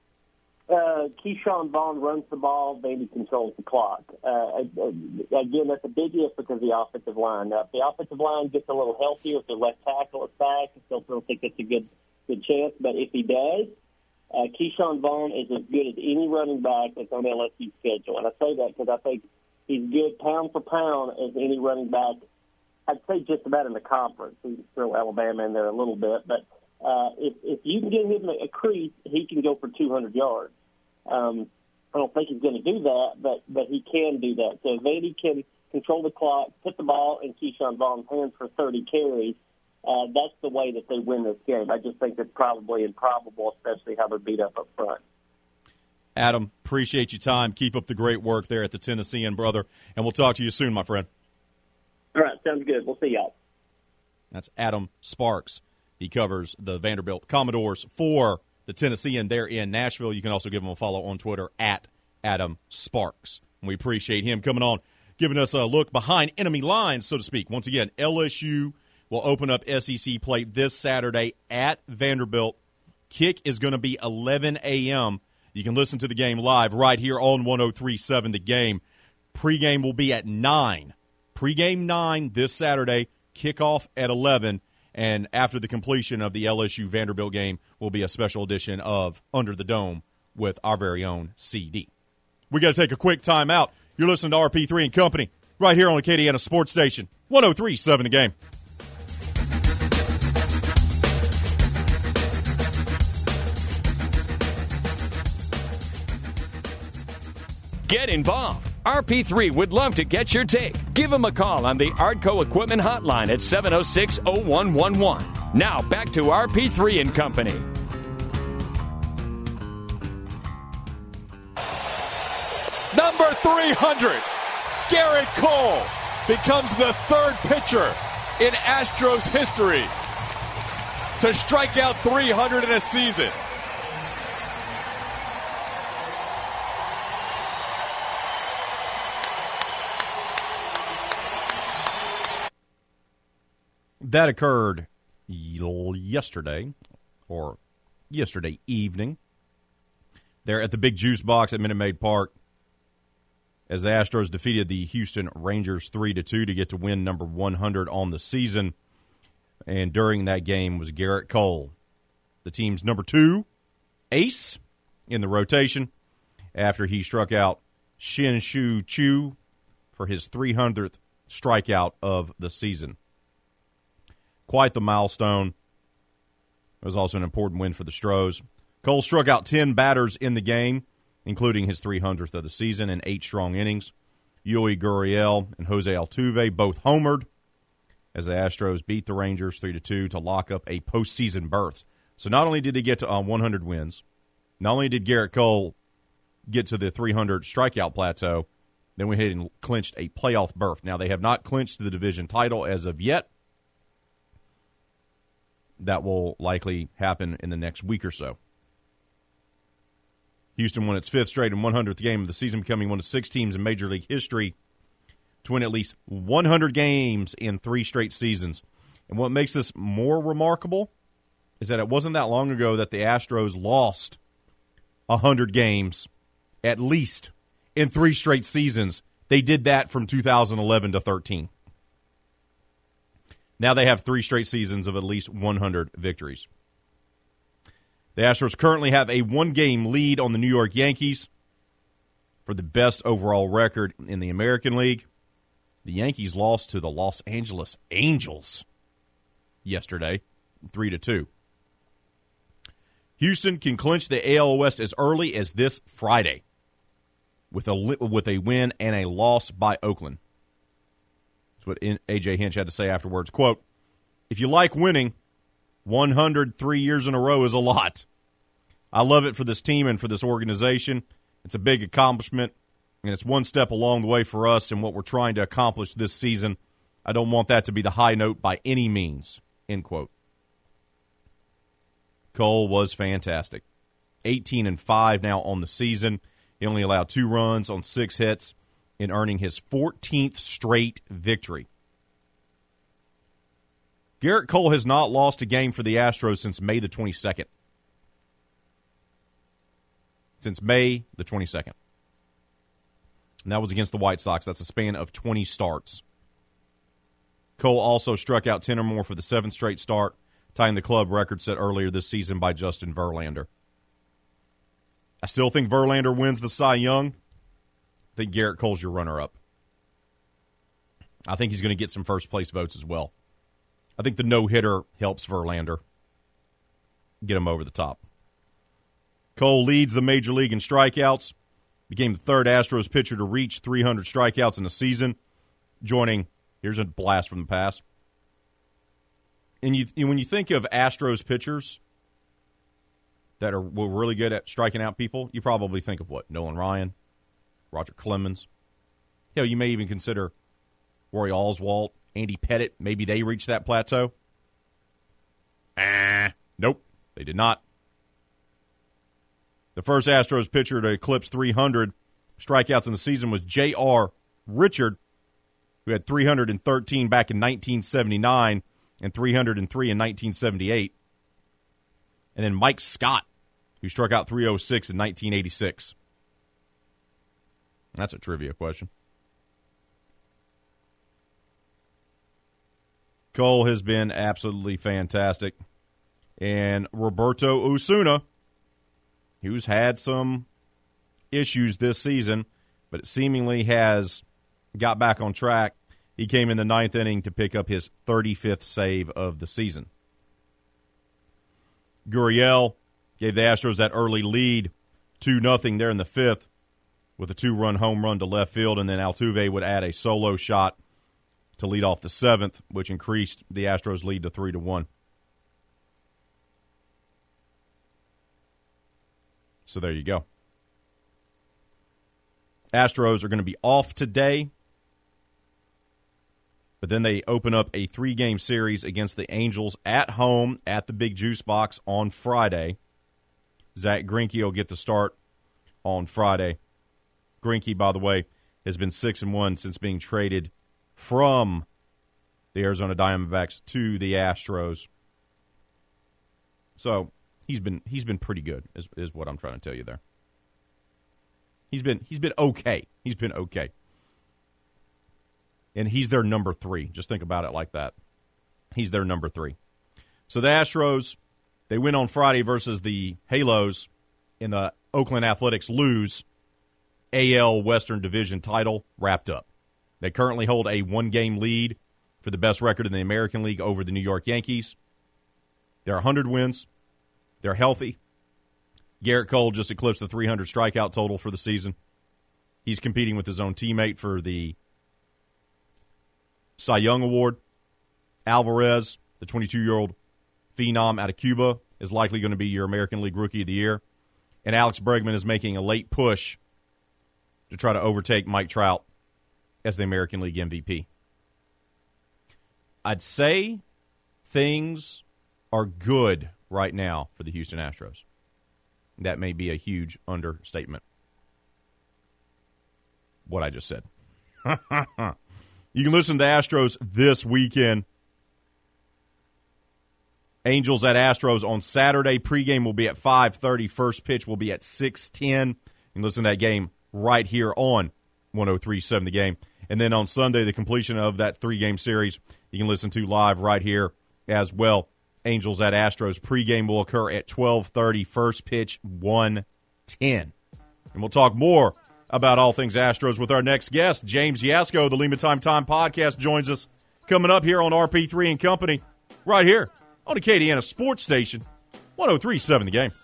Keyshawn Vaughn runs the ball. Vandy controls the clock. Again, that's a big if because of the offensive line. Now, if the offensive line gets a little healthier, if their left tackle is back, I still don't think it's a good chance. But if he does, Keyshawn Vaughn is as good as any running back that's on LSU's schedule. And I say that because I think he's good pound for pound as any running back. I'd say just about in the conference. You can throw Alabama in there a little bit. But if you can get him a crease, he can go for 200 yards. I don't think he's going to do that, but he can do that. So if Vandy can control the clock, put the ball in Keyshawn Vaughn's hands for 30 carries, that's the way that they win this game. I just think it's probably improbable, especially how they're beat up front. Adam, appreciate your time. Keep up the great work there at the Tennessean, brother, and we'll talk to you soon, my friend. All right, sounds good. We'll see y'all. That's Adam Sparks. He covers the Vanderbilt Commodores for the Tennessean there in Nashville. You can also give him a follow on Twitter at Adam Sparks. And we appreciate him coming on, giving us a look behind enemy lines, so to speak. Once again, LSU will open up SEC play this Saturday at Vanderbilt. Kick is going to be 11 a.m. You can listen to the game live right here on 103.7 The Game. Pregame will be at 9. Pregame 9 this Saturday, kickoff at 11. And after the completion of the LSU-Vanderbilt game will be a special edition of Under the Dome with our very own CD. We got to take a quick time out. You're listening to RP3 and Company right here on Acadiana Sports Station, 103.7 The Game. Get involved. RP3 would love to get your take. Give them a call on the Arco Equipment Hotline at 706-0111. Now back to RP3 and Company. Number 300, Garrett Cole becomes the third pitcher in Astros history to strike out 300 in a season. That occurred yesterday evening there at the Big Juice Box at Minute Maid Park as the Astros defeated the Houston Rangers 3-2 to get to win number 100 on the season. And during that game was Garrett Cole, the team's number 2 ace in the rotation, after he struck out Shin-Soo Choo for his 300th strikeout of the season. Quite the milestone. It was also an important win for the Stros. Cole struck out 10 batters in the game, including his 300th of the season in 8 strong innings. Yuli Gurriel and Jose Altuve both homered as the Astros beat the Rangers 3-2 to lock up a postseason berth. So not only did he get to 100 wins, not only did Garrett Cole get to the 300 strikeout plateau, then we had clinched a playoff berth. Now, they have not clinched the division title as of yet. That will likely happen in the next week or so. Houston won its 5th straight and 100th game of the season, becoming one of 6 teams in Major League history to win at least 100 games in 3 straight seasons. And what makes this more remarkable is that it wasn't that long ago that the Astros lost 100 games at least in 3 straight seasons. They did that from 2011 to 13. Now they have 3 straight seasons of at least 100 victories. The Astros currently have a 1-game lead on the New York Yankees for the best overall record in the American League. The Yankees lost to the Los Angeles Angels yesterday, 3-2. Houston can clinch the AL West as early as this Friday with a win and a loss by Oakland. That's what A.J. Hinch had to say afterwards. Quote, "If you like winning, 103 years in a row is a lot. I love it for this team and for this organization. It's a big accomplishment, and it's one step along the way for us and what we're trying to accomplish this season. I don't want that to be the high note by any means." End quote. Cole was fantastic. 18-5 now on the season. He only allowed 2 runs on 6 hits in earning his 14th straight victory. Garrett Cole has not lost a game for the Astros since May the 22nd. Since May the 22nd. And that was against the White Sox. That's a span of 20 starts. Cole also struck out 10 or more for the 7th straight start, tying the club record set earlier this season by Justin Verlander. I still think Verlander wins the Cy Young. I think Garrett Cole's your runner-up. I think he's going to get some first-place votes as well. I think the no-hitter helps Verlander get him over the top. Cole leads the Major League in strikeouts, became the 3rd Astros pitcher to reach 300 strikeouts in a season, joining, here's a blast from the past. And when you think of Astros pitchers that were really good at striking out people, you probably think of what? Nolan Ryan, Roger Clemens. Hell, you may even consider Roy Oswalt, Andy Pettitte. Maybe they reached that plateau. Nope, they did not. The first Astros pitcher to eclipse 300 strikeouts in the season was J.R. Richard, who had 313 back in 1979 and 303 in 1978. And then Mike Scott, who struck out 306 in 1986. That's a trivia question. Cole has been absolutely fantastic. And Roberto Osuna, who's had some issues this season, but seemingly has got back on track. He came in the 9th inning to pick up his 35th save of the season. Gurriel gave the Astros that early lead, 2-0 there in the 5th, with a 2-run home run to left field, and then Altuve would add a solo shot to lead off the 7th, which increased the Astros' lead to 3-1. So there you go. Astros are going to be off today, but then they open up a 3-game series against the Angels at home at the Big Juice Box on Friday. Zach Greinke will get the start on Friday. Greinke, by the way, has been 6-1 since being traded from the Arizona Diamondbacks to the Astros. So he's been pretty good, is what I'm trying to tell you there. He's been okay. He's been okay. And he's their number 3. Just think about it like that. He's their number 3. So the Astros, they win on Friday versus the Halos, and the Oakland Athletics lose. AL Western Division title wrapped up. They currently hold a 1-game lead for the best record in the American League over the New York Yankees. They're 100 wins. They're healthy. Garrett Cole just eclipsed the 300 strikeout total for the season. He's competing with his own teammate for the Cy Young Award. Alvarez, the 22-year-old phenom out of Cuba, is likely going to be your American League Rookie of the Year. And Alex Bregman is making a late push to try to overtake Mike Trout as the American League MVP. I'd say things are good right now for the Houston Astros. That may be a huge understatement, what I just said. You can listen to the Astros this weekend. Angels at Astros on Saturday. Pregame will be at 5:30. First pitch will be at 6:10. You can listen to that game right here on 103.7 The Game. And then on Sunday, the completion of that 3-game series, you can listen to live right here as well. Angels at Astros. Pregame will occur at 12:30. First pitch 1:10. And we'll talk more about all things Astros with our next guest. James Yasko, the Lima Time podcast, joins us coming up here on RP3 and Company right here on the Acadiana Sports Station, 103.7 The Game.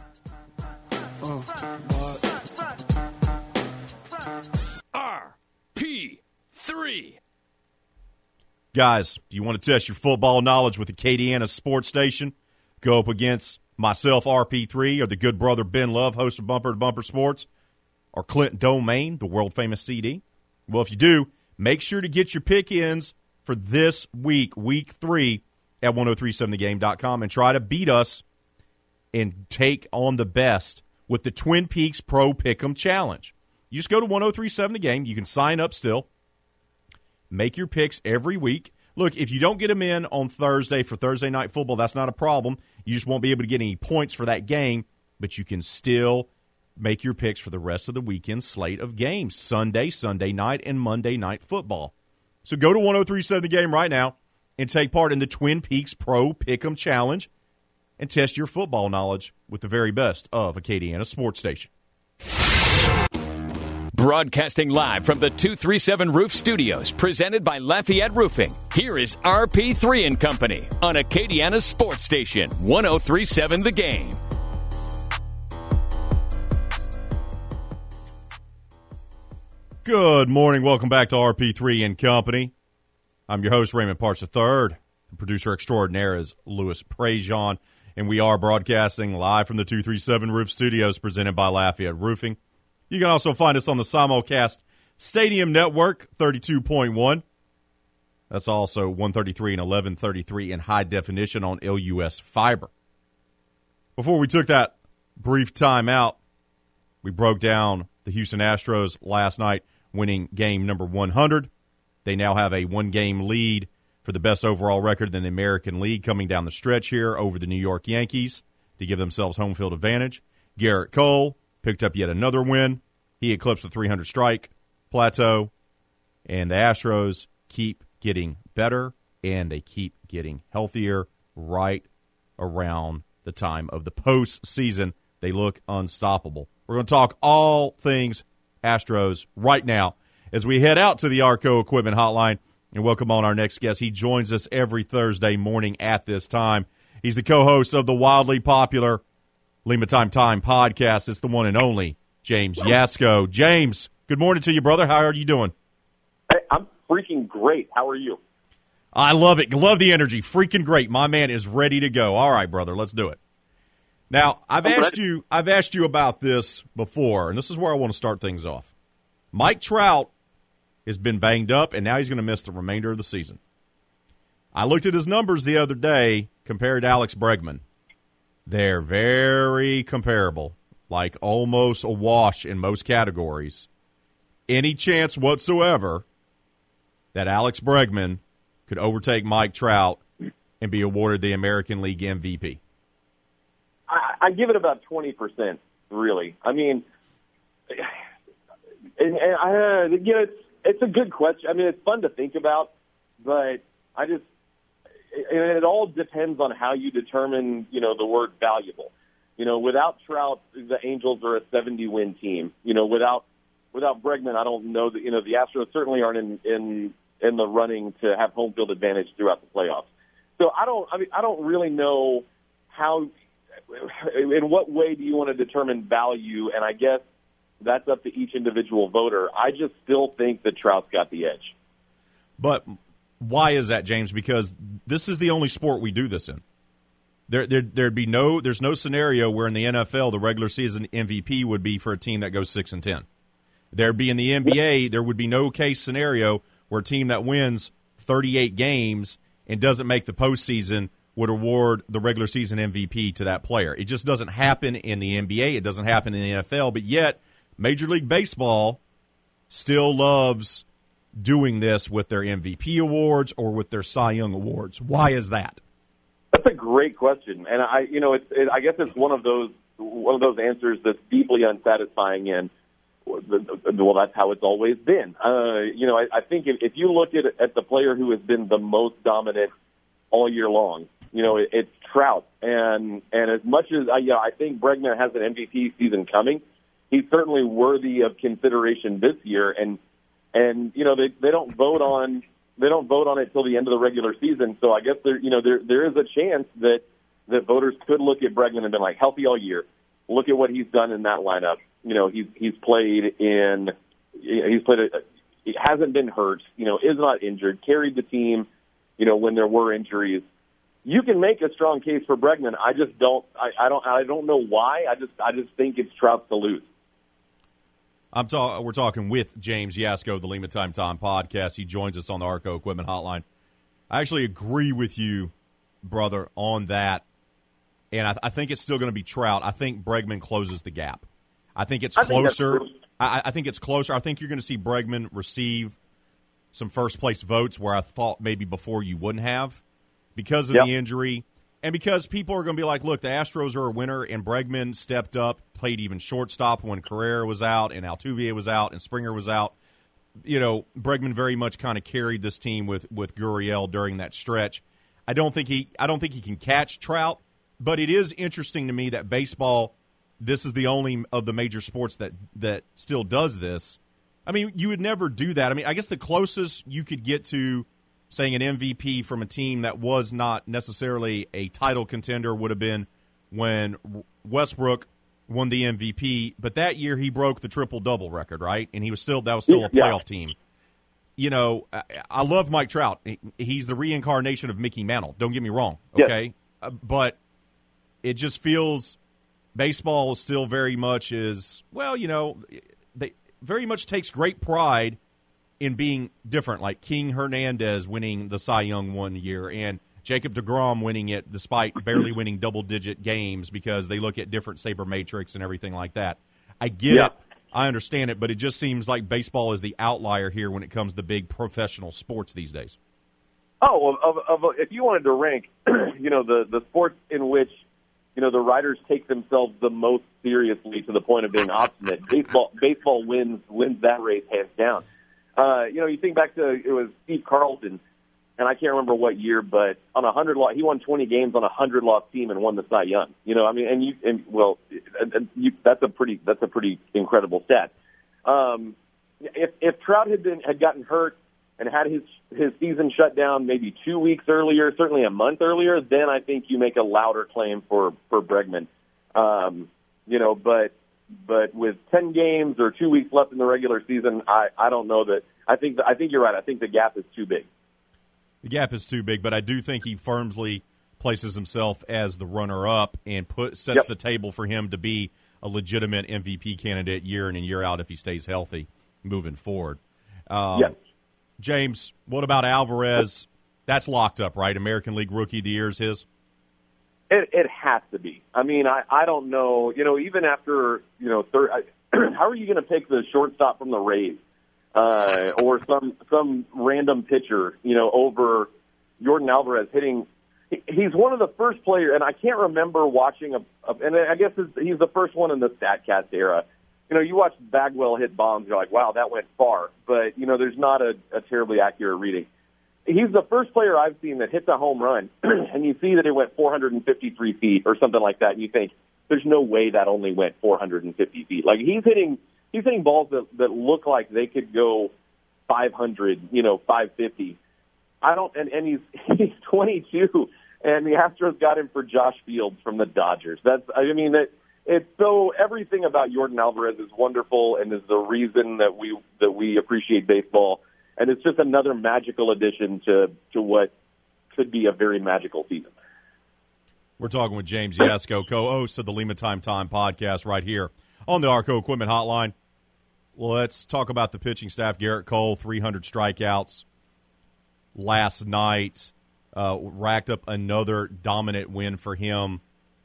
RP3. Guys, do you want to test your football knowledge with Acadiana Sports Station? Go up against myself, RP3, or the good brother Ben Love, host of Bumper to Bumper Sports, or Clint Domain, the world-famous CD? Well, if you do, make sure to get your pick-ins for this week, week 3, at 1037thegame.com, and try to beat us and take on the best with the Twin Peaks Pro Pick'em Challenge. You just go to 1037 The Game. You can sign up still. Make your picks every week. Look, if you don't get them in on Thursday for Thursday Night Football, that's not a problem. You just won't be able to get any points for that game, but you can still make your picks for the rest of the weekend slate of games, Sunday, Sunday night, and Monday Night Football. So go to 1037 The Game right now and take part in the Twin Peaks Pro Pick'em Challenge and test your football knowledge with the very best of Acadiana Sports Station. Broadcasting live from the 237 Roof Studios, presented by Lafayette Roofing. Here is RP3 and Company on Acadiana Sports Station, 1037 The Game. Good morning. Welcome back to RP3 and Company. I'm your host, Raymond Parks III. The producer extraordinaire is Louis Prejean, and we are broadcasting live from the 237 Roof Studios, presented by Lafayette Roofing. You can also find us on the Simulcast Stadium Network, 32.1. That's also 133 and 1133 in high definition on LUS Fiber. Before we took that brief time out, we broke down the Houston Astros last night, winning game number 100. They now have a one-game lead for the best overall record in the American League coming down the stretch here over the New York Yankees to give themselves home field advantage. Garrett Cole picked up yet another win. He eclipsed the 300-strike plateau. And the Astros keep getting better, and they keep getting healthier right around the time of the postseason. They look unstoppable. We're going to talk all things Astros right now as we head out to the Arco Equipment Hotline and welcome on our next guest. He joins us every Thursday morning at this time. He's the co-host of the wildly popular Lima Time podcast. It's the one and only James Yasko. James, good morning to you, brother. How are you doing? Hey, I'm freaking great. How are you? I love it. Love the energy. Freaking great. My man is ready to go. All right, brother, let's do it. Now, I've asked you about this before, and this is where I want to start things off. Mike Trout has been banged up, and now he's going to miss the remainder of the season. I looked at his numbers the other day compared to Alex Bregman. They're very comparable, like almost a wash in most categories. Any chance whatsoever that Alex Bregman could overtake Mike Trout and be awarded the American League MVP? I give it about 20%, really. I mean, it's a good question. I mean, it's fun to think about, but it all depends on how you determine, the word valuable. Without Trout, the Angels are a 70-win team. Without Bregman, I don't know that, the Astros certainly aren't in the running to have home field advantage throughout the playoffs. So I don't really know how, in what way do you want to determine value? And I guess that's up to each individual voter. I just still think that Trout's got the edge. But why is that, James? Because this is the only sport we do this in. There's no scenario where in the NFL the regular season MVP would be for a team that goes 6-10. There'd be in the NBA, there would be no case scenario where a team that wins 38 games and doesn't make the postseason would award the regular season MVP to that player. It just doesn't happen in the NBA. It doesn't happen in the NFL. But yet, Major League Baseball still loves doing this with their MVP awards or with their Cy Young awards. Why is that? That's a great question, and I guess it's one of those answers that's deeply unsatisfying. And well, that's how it's always been. I think if you look at the player who has been the most dominant all year long, it's Trout. And as much as I think Bregman has an MVP season coming, he's certainly worthy of consideration this year. And they don't vote on it till the end of the regular season. So I guess there is a chance that voters could look at Bregman and been like, healthy all year. Look at what he's done in that lineup. He hasn't been hurt, is not injured, carried the team, when there were injuries. You can make a strong case for Bregman. I just don't know why. I just think it's Trout to lose. We're talking with James Yasko, the Lima Time podcast. He joins us on the Arco Equipment Hotline. I actually agree with you, brother, on that. And I think it's still going to be Trout. I think Bregman closes the gap. I think it's closer. I think it's closer. I think you're going to see Bregman receive some first-place votes where I thought maybe before you wouldn't have because of the injury. And because people are going to be like, look, the Astros are a winner, and Bregman stepped up, played even shortstop when Carrera was out and Altuve was out and Springer was out. Bregman very much kind of carried this team with Gurriel during that stretch. I don't think he can catch Trout, but it is interesting to me that baseball, this is the only of the major sports that still does this. I mean, you would never do that. I mean, I guess the closest you could get to saying an MVP from a team that was not necessarily a title contender would have been when Westbrook won the MVP, but that year he broke the triple-double record, right? And that was still a playoff team. I love Mike Trout. He's the reincarnation of Mickey Mantle. Don't get me wrong, okay? Yes. But it just feels baseball still very much is, they very much takes great pride in being different, like King Hernandez winning the Cy Young one year and Jacob deGrom winning it despite barely winning double-digit games because they look at different sabermetrics and everything like that. I get it. I understand it, but it just seems like baseball is the outlier here when it comes to big professional sports these days. Oh, if you wanted to rank, the sports in which, the writers take themselves the most seriously to the point of being obstinate, baseball wins that race hands down. You think back to, it was Steve Carlton, and I can't remember what year, but on 100 loss, he won 20 games on a 100-loss team and won the Cy Young. That's a pretty incredible stat. If Trout had gotten hurt and had his season shut down maybe 2 weeks earlier, certainly a month earlier, then I think you make a louder claim for Bregman. But with 10 games or 2 weeks left in the regular season, I don't know that. I think you're right. I think the gap is too big. The gap is too big, but I do think he firmly places himself as the runner-up and sets the table for him to be a legitimate MVP candidate year in and year out if he stays healthy moving forward. James, what about Alvarez? That's locked up, right? American League Rookie of the Year is his? It has to be. I mean, I don't know. Even after, how are you going to pick the shortstop from the Rays or some random pitcher, over Jordan Alvarez hitting? He's one of the first players, and I can't remember watching and I guess he's the first one in the StatCast era. You watch Bagwell hit bombs, you're like, wow, that went far. But, there's not a terribly accurate reading. He's the first player I've seen that hits a home run, and you see that it went 453 feet or something like that, and you think, there's no way that only went 450 feet. Like, he's hitting balls that look like they could go 500, 550. And he's 22, and the Astros got him for Josh Fields from the Dodgers. It's so, everything about Jordan Alvarez is wonderful and is the reason that we appreciate baseball. And it's just another magical addition to what could be a very magical season. We're talking with James Yasko, co-host of the Lima Time podcast right here on the Arco Equipment Hotline. Let's talk about the pitching staff. Garrett Cole, 300 strikeouts last night. racked up another dominant win for him.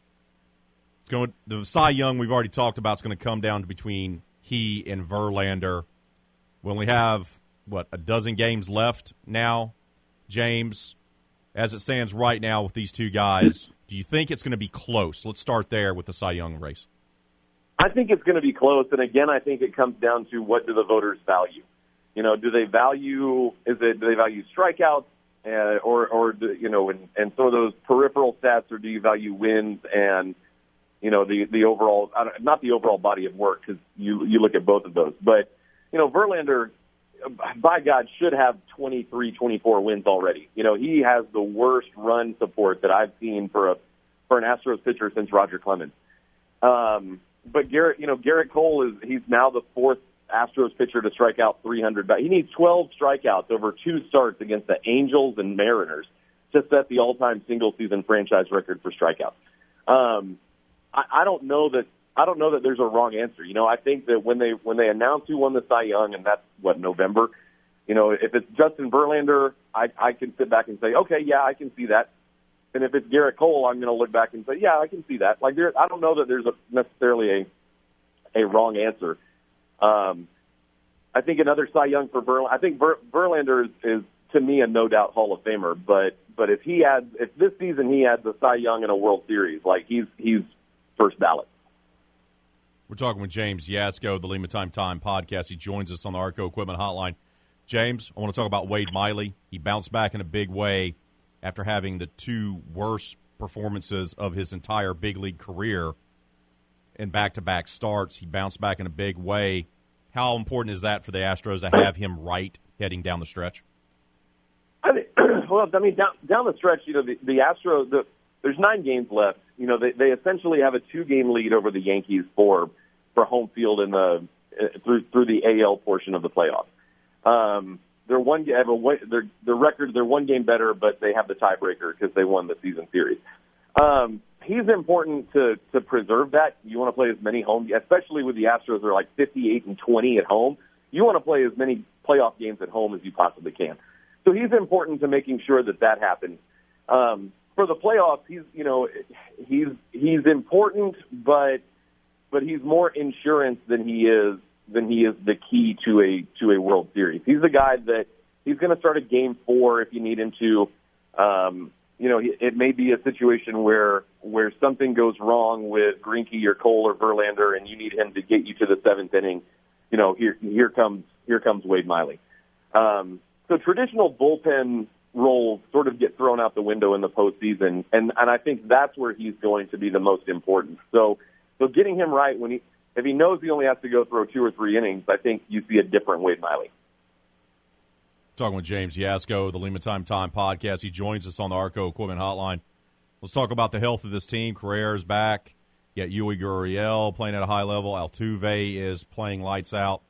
The Cy Young we've already talked about is going to come down to between he and Verlander. We only have, a dozen games left now, James. As it stands right now with these two guys, do you think it's going to be close? Let's start there with the Cy Young race. I think it's going to be close, and again, I think it comes down to what do the voters value. Do they value strikeouts, and some of those peripheral stats, or do you value wins and the overall, not the overall body of work, because you look at both of those. But, Verlander, by God, should have 23, 24 wins already. He has the worst run support that I've seen for an Astros pitcher since Roger Clemens. But Garrett Cole he's now the fourth Astros pitcher to strike out 300. He needs 12 strikeouts over 2 starts against the Angels and Mariners to set the all-time single-season franchise record for strikeouts. I don't know that there's a wrong answer. I think that when they announce who won the Cy Young, and that's November. If it's Justin Verlander, I can sit back and say, okay, yeah, I can see that. And if it's Garrett Cole, I'm going to look back and say, yeah, I can see that. I don't know that there's necessarily a wrong answer. I think another Cy Young for Verlander. I think Verlander is to me a no doubt Hall of Famer. But if this season he had the Cy Young in a World Series, he's first ballot. We're talking with James Yasko, the Lima Time podcast. He joins us on the Arco Equipment Hotline. James, I want to talk about Wade Miley. He bounced back in a big way after having the 2 worst performances of his entire big league career in back-to-back starts. He bounced back in a big way. How important is that for the Astros to have him right heading down the stretch? Down the stretch, the Astros, there's 9 games left. They essentially have a 2-game lead over the Yankees for home field in through the AL portion of the playoffs. They're 1 game better, but they have the tiebreaker because they won the season series. He's important to preserve that. You want to play as many home, especially with the Astros, they're 58-20 at home. You want to play as many playoff games at home as you possibly can. So he's important to making sure that happens. For the playoffs, he's important, but he's more insurance than he is the key to a World Series. He's the guy that he's going to start a game 4 if you need him to. It may be a situation where something goes wrong with Greinke or Cole or Verlander, and you need him to get you to the 7th inning. Here comes Wade Miley. So traditional bullpen roles sort of get thrown out the window in the postseason, and I think that's where he's going to be the most important. So getting him right if he knows he only has to go throw 2 or 3 innings, I think you see a different Wade Miley. Talking with James Yasko, the Lima Time podcast. He joins us on the Arco Equipment Hotline. Let's talk about the health of this team. Carrera's back. You got Yuli Gurriel playing at a high level. Altuve is playing lights out.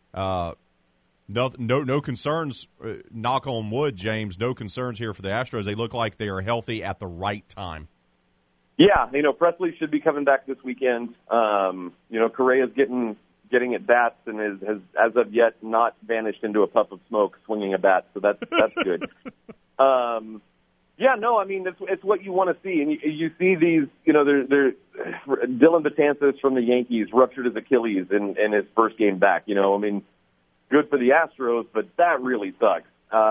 No concerns, knock on wood, James, no concerns here for the Astros. They look like they are healthy at the right time. Yeah, Presley should be coming back this weekend. Correa's getting at bats and has as of yet not vanished into a puff of smoke swinging a bat, so that's good. It's what you want to see, and you see these. Dylan Betances from the Yankees ruptured his Achilles in his first game back. Good for the Astros, but that really sucks.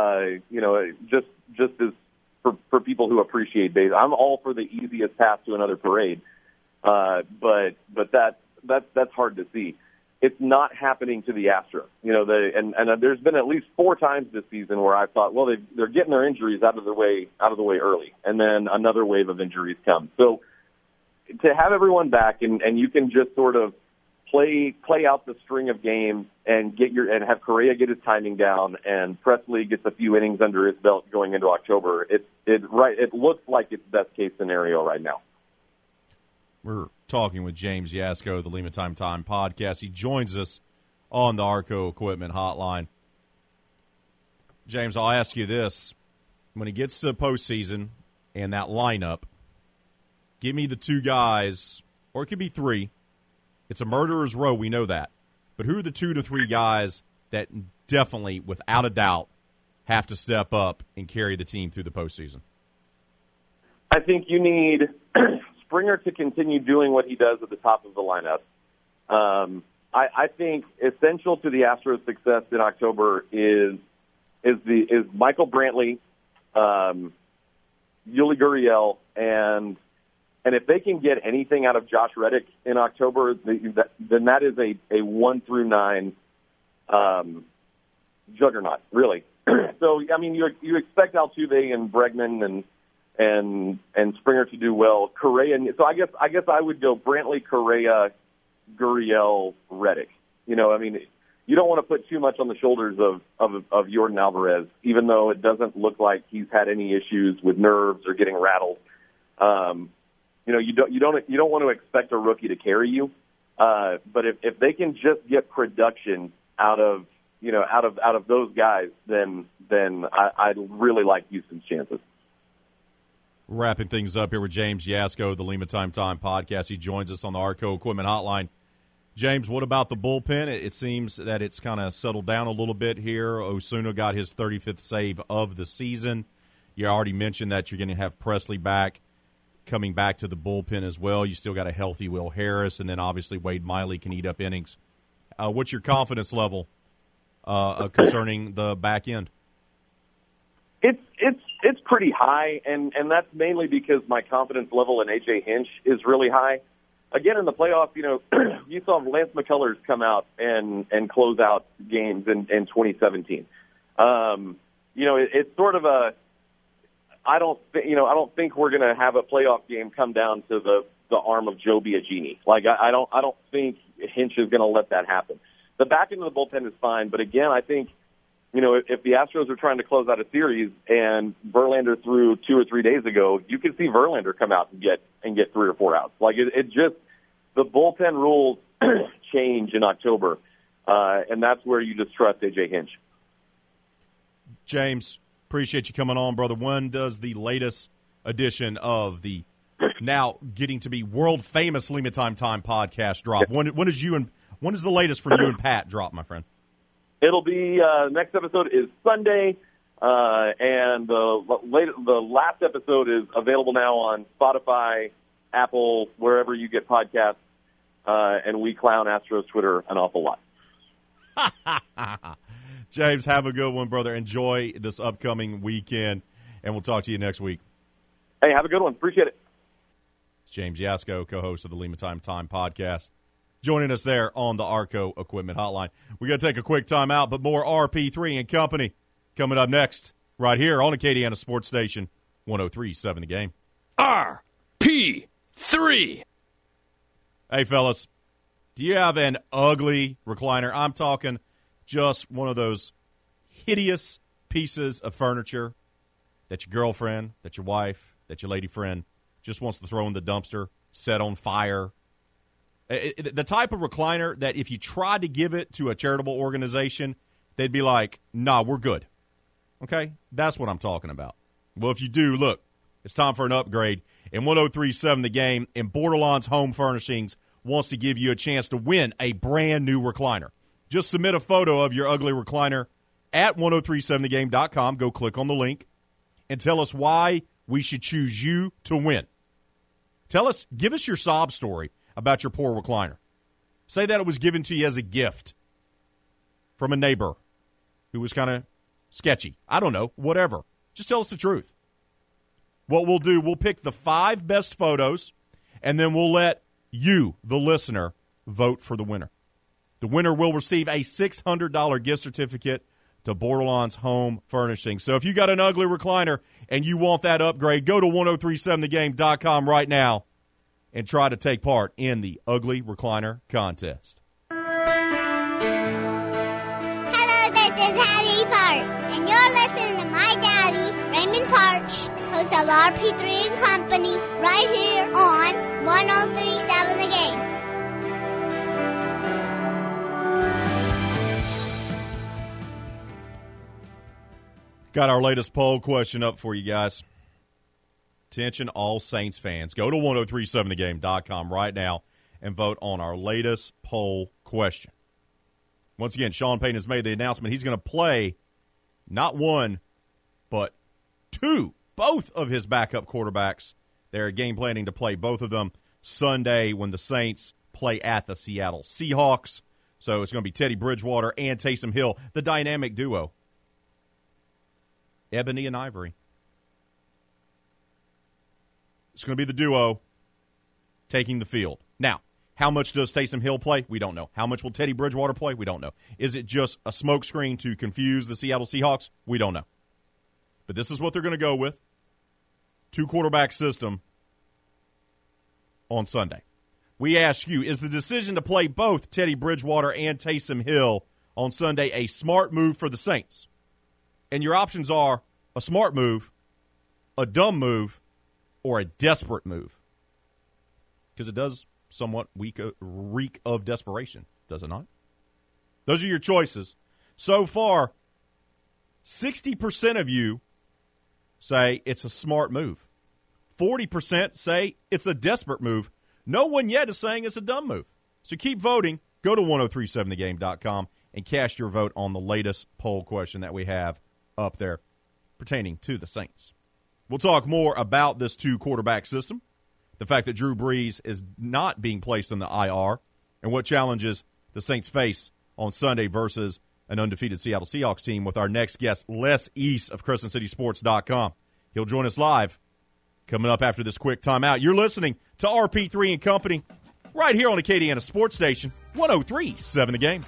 Just as for people who appreciate baseball, I'm all for the easiest path to another parade, but that's hard to see. It's not happening to the Astros. And there's been at least 4 times this season where I thought, well, they're getting their injuries out of the way early, and then another wave of injuries comes. So to have everyone back and you can just sort of play out the string of games and have Correa get his timing down and Presley gets a few innings under his belt going into October. It looks like it's best case scenario right now. We're talking with James Yasko, the Lima Time podcast. He joins us on the Arco Equipment Hotline. James, I'll ask you this. When he gets to the postseason and that lineup, give me the 2 guys, or it could be 3. It's a murderer's row, we know that. But who are the 2 to 3 guys that definitely, without a doubt, have to step up and carry the team through the postseason? I think you need Springer to continue doing what he does at the top of the lineup. I think essential to the Astros' success in October is Michael Brantley, Yuli Gurriel, and if they can get anything out of Josh Reddick in October, then that is a 1 through 9 juggernaut, really. So, I mean, you expect Altuve and Bregman and Springer to do well. Correa, so I guess I would go Brantley, Correa, Gurriel, Reddick. You know, I mean, you don't want to put too much on the shoulders of Jordan Alvarez, even though it doesn't look like he's had any issues with nerves or getting rattled. You know, you don't want to expect a rookie to carry you. But if they can just get production out of those guys, then I really like Houston's chances. Wrapping things up here with James Yasko, the Lima Time podcast. He joins us on the Arco Equipment Hotline. James, what about the bullpen? It seems that it's kind of settled down a little bit here. Osuna got his 35th save of the season. You already mentioned that you're going to have Presley back, coming back to the bullpen as well. You still got a healthy Will Harris, and then obviously Wade Miley can eat up innings. What's your confidence level concerning the back end? It's pretty high, and that's mainly because my confidence level in A.J. Hinch is really high. Again, in the playoffs, you know, you saw Lance McCullers come out and close out games in 2017. You know, it's sort of I don't think we're going to have a playoff game come down to the arm of Joe Biagini. Like, I don't think Hinch is going to let that happen. The back end of the bullpen is fine, but again, I think, you know, if the Astros are trying to close out a series and Verlander threw 2 or 3 days ago, you could see Verlander come out and get 3 or 4 outs. Like, it just, the bullpen rules change in October, and that's where you just trust A.J. Hinch. James, appreciate you coming on, brother. When does the latest edition of the now getting to be world famous Lima Time podcast drop? When is the latest for you and Pat drop, my friend? It'll be next episode is Sunday, and the last episode is available now on Spotify, Apple, wherever you get podcasts, and we clown Astros Twitter an awful lot. James, have a good one, brother. Enjoy this upcoming weekend, and we'll talk to you next week. Hey, have a good one. Appreciate it. It's James Yasko, co-host of the Lima Time podcast, joining us there on the Arco Equipment Hotline. We got to take a quick time out, but more RP3 and Company coming up next right here on Acadiana Sports Station, 103.7 The Game. RP3. Hey, fellas, do you have an ugly recliner? I'm talking just one of those hideous pieces of furniture that your girlfriend, that your wife, that your lady friend just wants to throw in the dumpster, set on fire. The type of recliner that if you tried to give it to a charitable organization, they'd be like, nah, we're good. Okay? That's what I'm talking about. Well, if you do, look, it's time for an upgrade. And 103.7 The Game and Borderlands Home Furnishings wants to give you a chance to win a brand new recliner. Just submit a photo of your ugly recliner at 1037thegame.com. Go click on the link and tell us why we should choose you to win. Give us your sob story about your poor recliner. Say that it was given to you as a gift from a neighbor who was kind of sketchy. I don't know, whatever. Just tell us the truth. What we'll do, we'll pick the 5 best photos, and then we'll let you, the listener, vote for the winner. The winner will receive a $600 gift certificate to Borderlands Home Furnishings. So if you got an ugly recliner and you want that upgrade, go to 1037thegame.com right now and try to take part in the Ugly Recliner Contest. Hello, this is Hattie Park, and you're listening to my daddy, Raymond Parch, host of RP3 and Company, right here on 1037 The Game. Got our latest poll question up for you guys. Attention, all Saints fans. Go to 1037thegame.com right now and vote on our latest poll question. Once again, Sean Payton has made the announcement he's going to play not one, but 2, both of his backup quarterbacks They're game planning to play both of them Sunday when the Saints play at the Seattle Seahawks. So it's going to be Teddy Bridgewater and Taysom Hill, the dynamic duo. Ebony and Ivory. It's going to be the duo taking the field. Now, how much does Taysom Hill play? We don't know. How much will Teddy Bridgewater play? We don't know. Is it just a smokescreen to confuse the Seattle Seahawks? We don't know. But this is what they're going to go with. 2-quarterback system on Sunday. We ask you, is the decision to play both Teddy Bridgewater and Taysom Hill on Sunday a smart move for the Saints? And your options are a smart move, a dumb move, or a desperate move. Because it does somewhat reek of desperation, does it not? Those are your choices. So far, 60% of you say it's a smart move. 40% say it's a desperate move. No one yet is saying it's a dumb move. So keep voting. Go to 1037thegame.com and cast your vote on the latest poll question that we have up there pertaining to the Saints. We'll talk more about this 2-quarterback system, the fact that Drew Brees is not being placed on the IR, and what challenges the Saints face on Sunday versus an undefeated Seattle Seahawks team with our next guest, Les East of CrescentCitySports.com. He'll join us live coming up after this quick timeout. You're listening to RP3 and Company right here on Acadiana Sports Station, 103.7 The Game.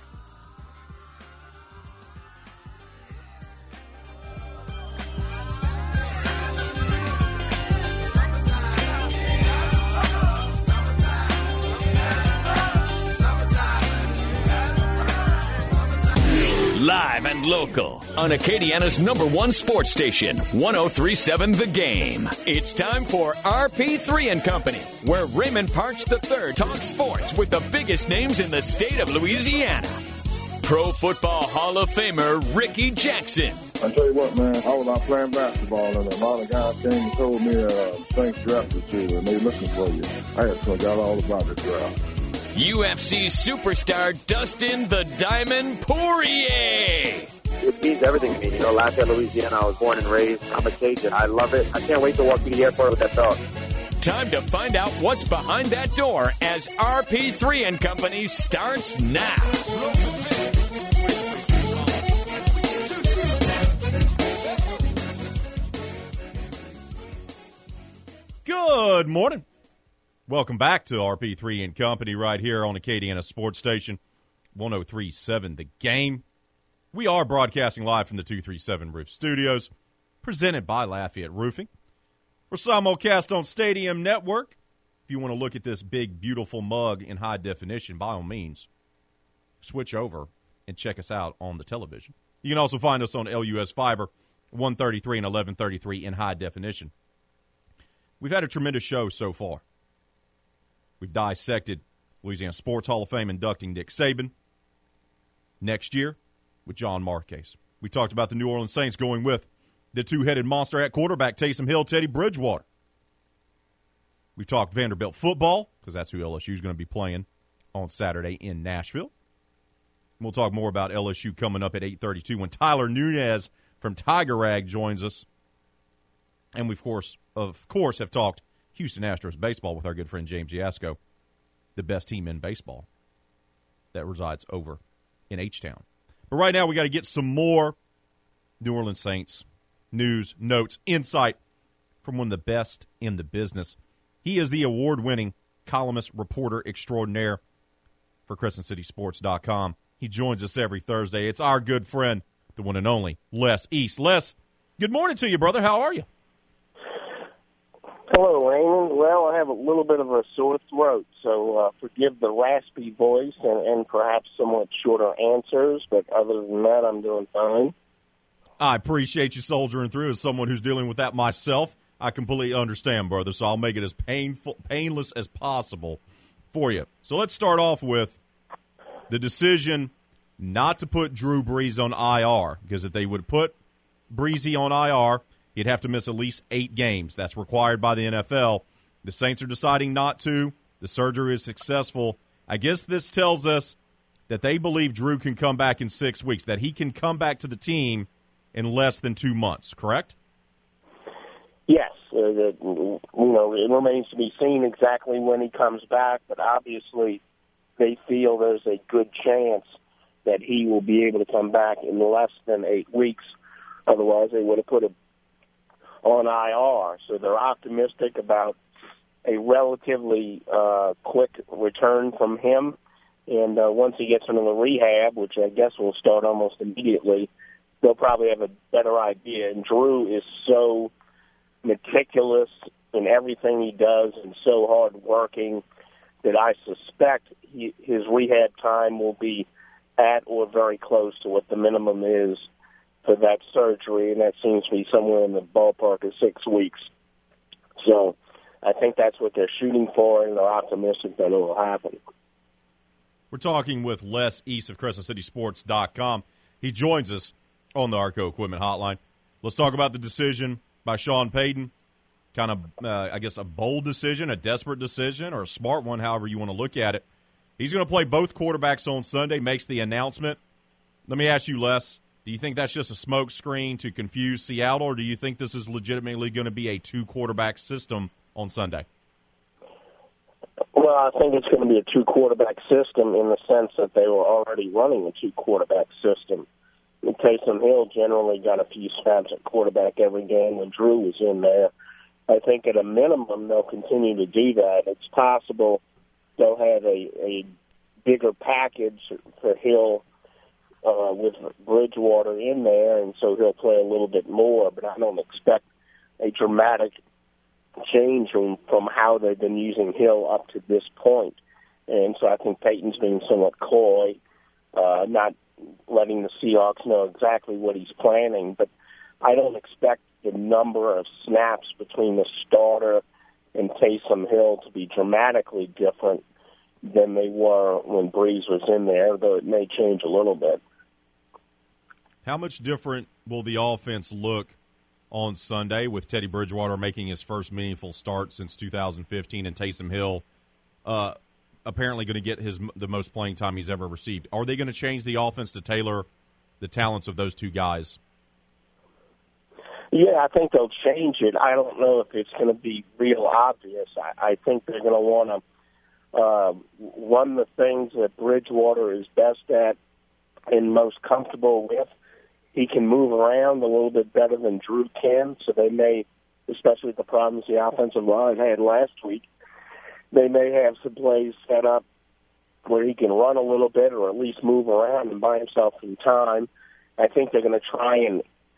Live and local on Acadiana's #1 sports station, 103.7 The Game. It's time for RP3 and Company, where Raymond Parks III talks sports with the biggest names in the state of Louisiana. Pro Football Hall of Famer Ricky Jackson. I tell you what, man, I was out playing basketball, and a lot of guys came and told me Saints drafted you, and they looking for you. I had forgot all about the draft. UFC superstar Dustin the Diamond Poirier. It means everything to me. You know, Lafayette, Louisiana, I was born and raised. I'm a Cajun. I love it. I can't wait to walk through the airport with that dog. Time to find out what's behind that door as RP3 and Company starts now. Good morning. Welcome back to RP3 and Company right here on Acadiana Sports Station, 103.7 The Game. We are broadcasting live from the 237 Roof Studios, presented by Lafayette Roofing. We're simulcast on Stadium Network. If you want to look at this big, beautiful mug in high definition, by all means, switch over and check us out on the television. You can also find us on LUS Fiber, 133 and 1133 in high definition. We've had a tremendous show so far. We've dissected Louisiana Sports Hall of Fame inducting Nick Saban next year with John Marquez. We talked about the New Orleans Saints going with the two-headed monster at quarterback, Taysom Hill, Teddy Bridgewater. We've talked Vanderbilt football, because that's who LSU is going to be playing on Saturday in Nashville. We'll talk more about LSU coming up at 8:32 when Tyler Nunez from Tiger Rag joins us. And we, of course, have talked Houston Astros baseball with our good friend James Yasko, the best team in baseball that resides over in H-Town. But right now we got to get some more New Orleans Saints news, notes, insight from one of the best in the business. He is the award-winning columnist, reporter extraordinaire for CrescentCitySports.com. He joins us every Thursday. It's our good friend, the one and only Les East. Les, good morning to you, brother. How are you? Hello, Raymond. Well, I have a little bit of a sore throat, so forgive the raspy voice and perhaps somewhat shorter answers, but other than that, I'm doing fine. I appreciate you soldiering through. As someone who's dealing with that myself, I completely understand, brother, so I'll make it as painless as possible for you. So let's start off with the decision not to put Drew Brees on IR, because if they would put Breezy on IR, he'd have to miss at least 8 games. That's required by the NFL. The Saints are deciding not to. The surgery is successful. I guess this tells us that they believe Drew can come back in 6 weeks, that he can come back to the team in less than 2 months, correct? Yes. that, it remains to be seen exactly when he comes back, but obviously they feel there's a good chance that he will be able to come back in less than 8 weeks. Otherwise, they would have put him on IR. So they're optimistic about a relatively quick return from him. And once he gets into the rehab, which I guess will start almost immediately, they'll probably have a better idea. And Drew is so meticulous in everything he does and so hard-working that I suspect his rehab time will be at or very close to what the minimum is for that surgery, and that seems to be somewhere in the ballpark of 6 weeks. So I think that's what they're shooting for, and they're optimistic that it will happen. We're talking with Les East of CrescentCitySports.com. He joins us on the Arco Equipment Hotline. Let's talk about the decision by Sean Payton. Kind of, I guess, a bold decision, a desperate decision, or a smart one, however you want to look at it. He's going to play both quarterbacks on Sunday, makes the announcement. Let me ask you, Les, do you think that's just a smoke screen to confuse Seattle, or do you think this is legitimately going to be a two-quarterback system on Sunday? Well, I think it's going to be a two-quarterback system in the sense that they were already running a two-quarterback system. Taysom Hill generally got a few snaps at quarterback every game when Drew was in there. I think at a minimum they'll continue to do that. It's possible they'll have a bigger package for Hill with Bridgewater in there, and so he'll play a little bit more, but I don't expect a dramatic change from how they've been using Hill up to this point. And so I think Payton's being somewhat coy, not letting the Seahawks know exactly what he's planning, but I don't expect the number of snaps between the starter and Taysom Hill to be dramatically different than they were when Breeze was in there, though it may change a little bit. How much different will the offense look on Sunday with Teddy Bridgewater making his first meaningful start since 2015 and Taysom Hill apparently going to get the most playing time he's ever received? Are they going to change the offense to tailor the talents of those two guys? Yeah, I think they'll change it. I don't know if it's going to be real obvious. I think they're going to want to run the things that Bridgewater is best at and most comfortable with. He can move around a little bit better than Drew can, so they may, especially with the problems the offensive line had last week, they may have some plays set up where he can run a little bit or at least move around and buy himself some time. I think they're going to try and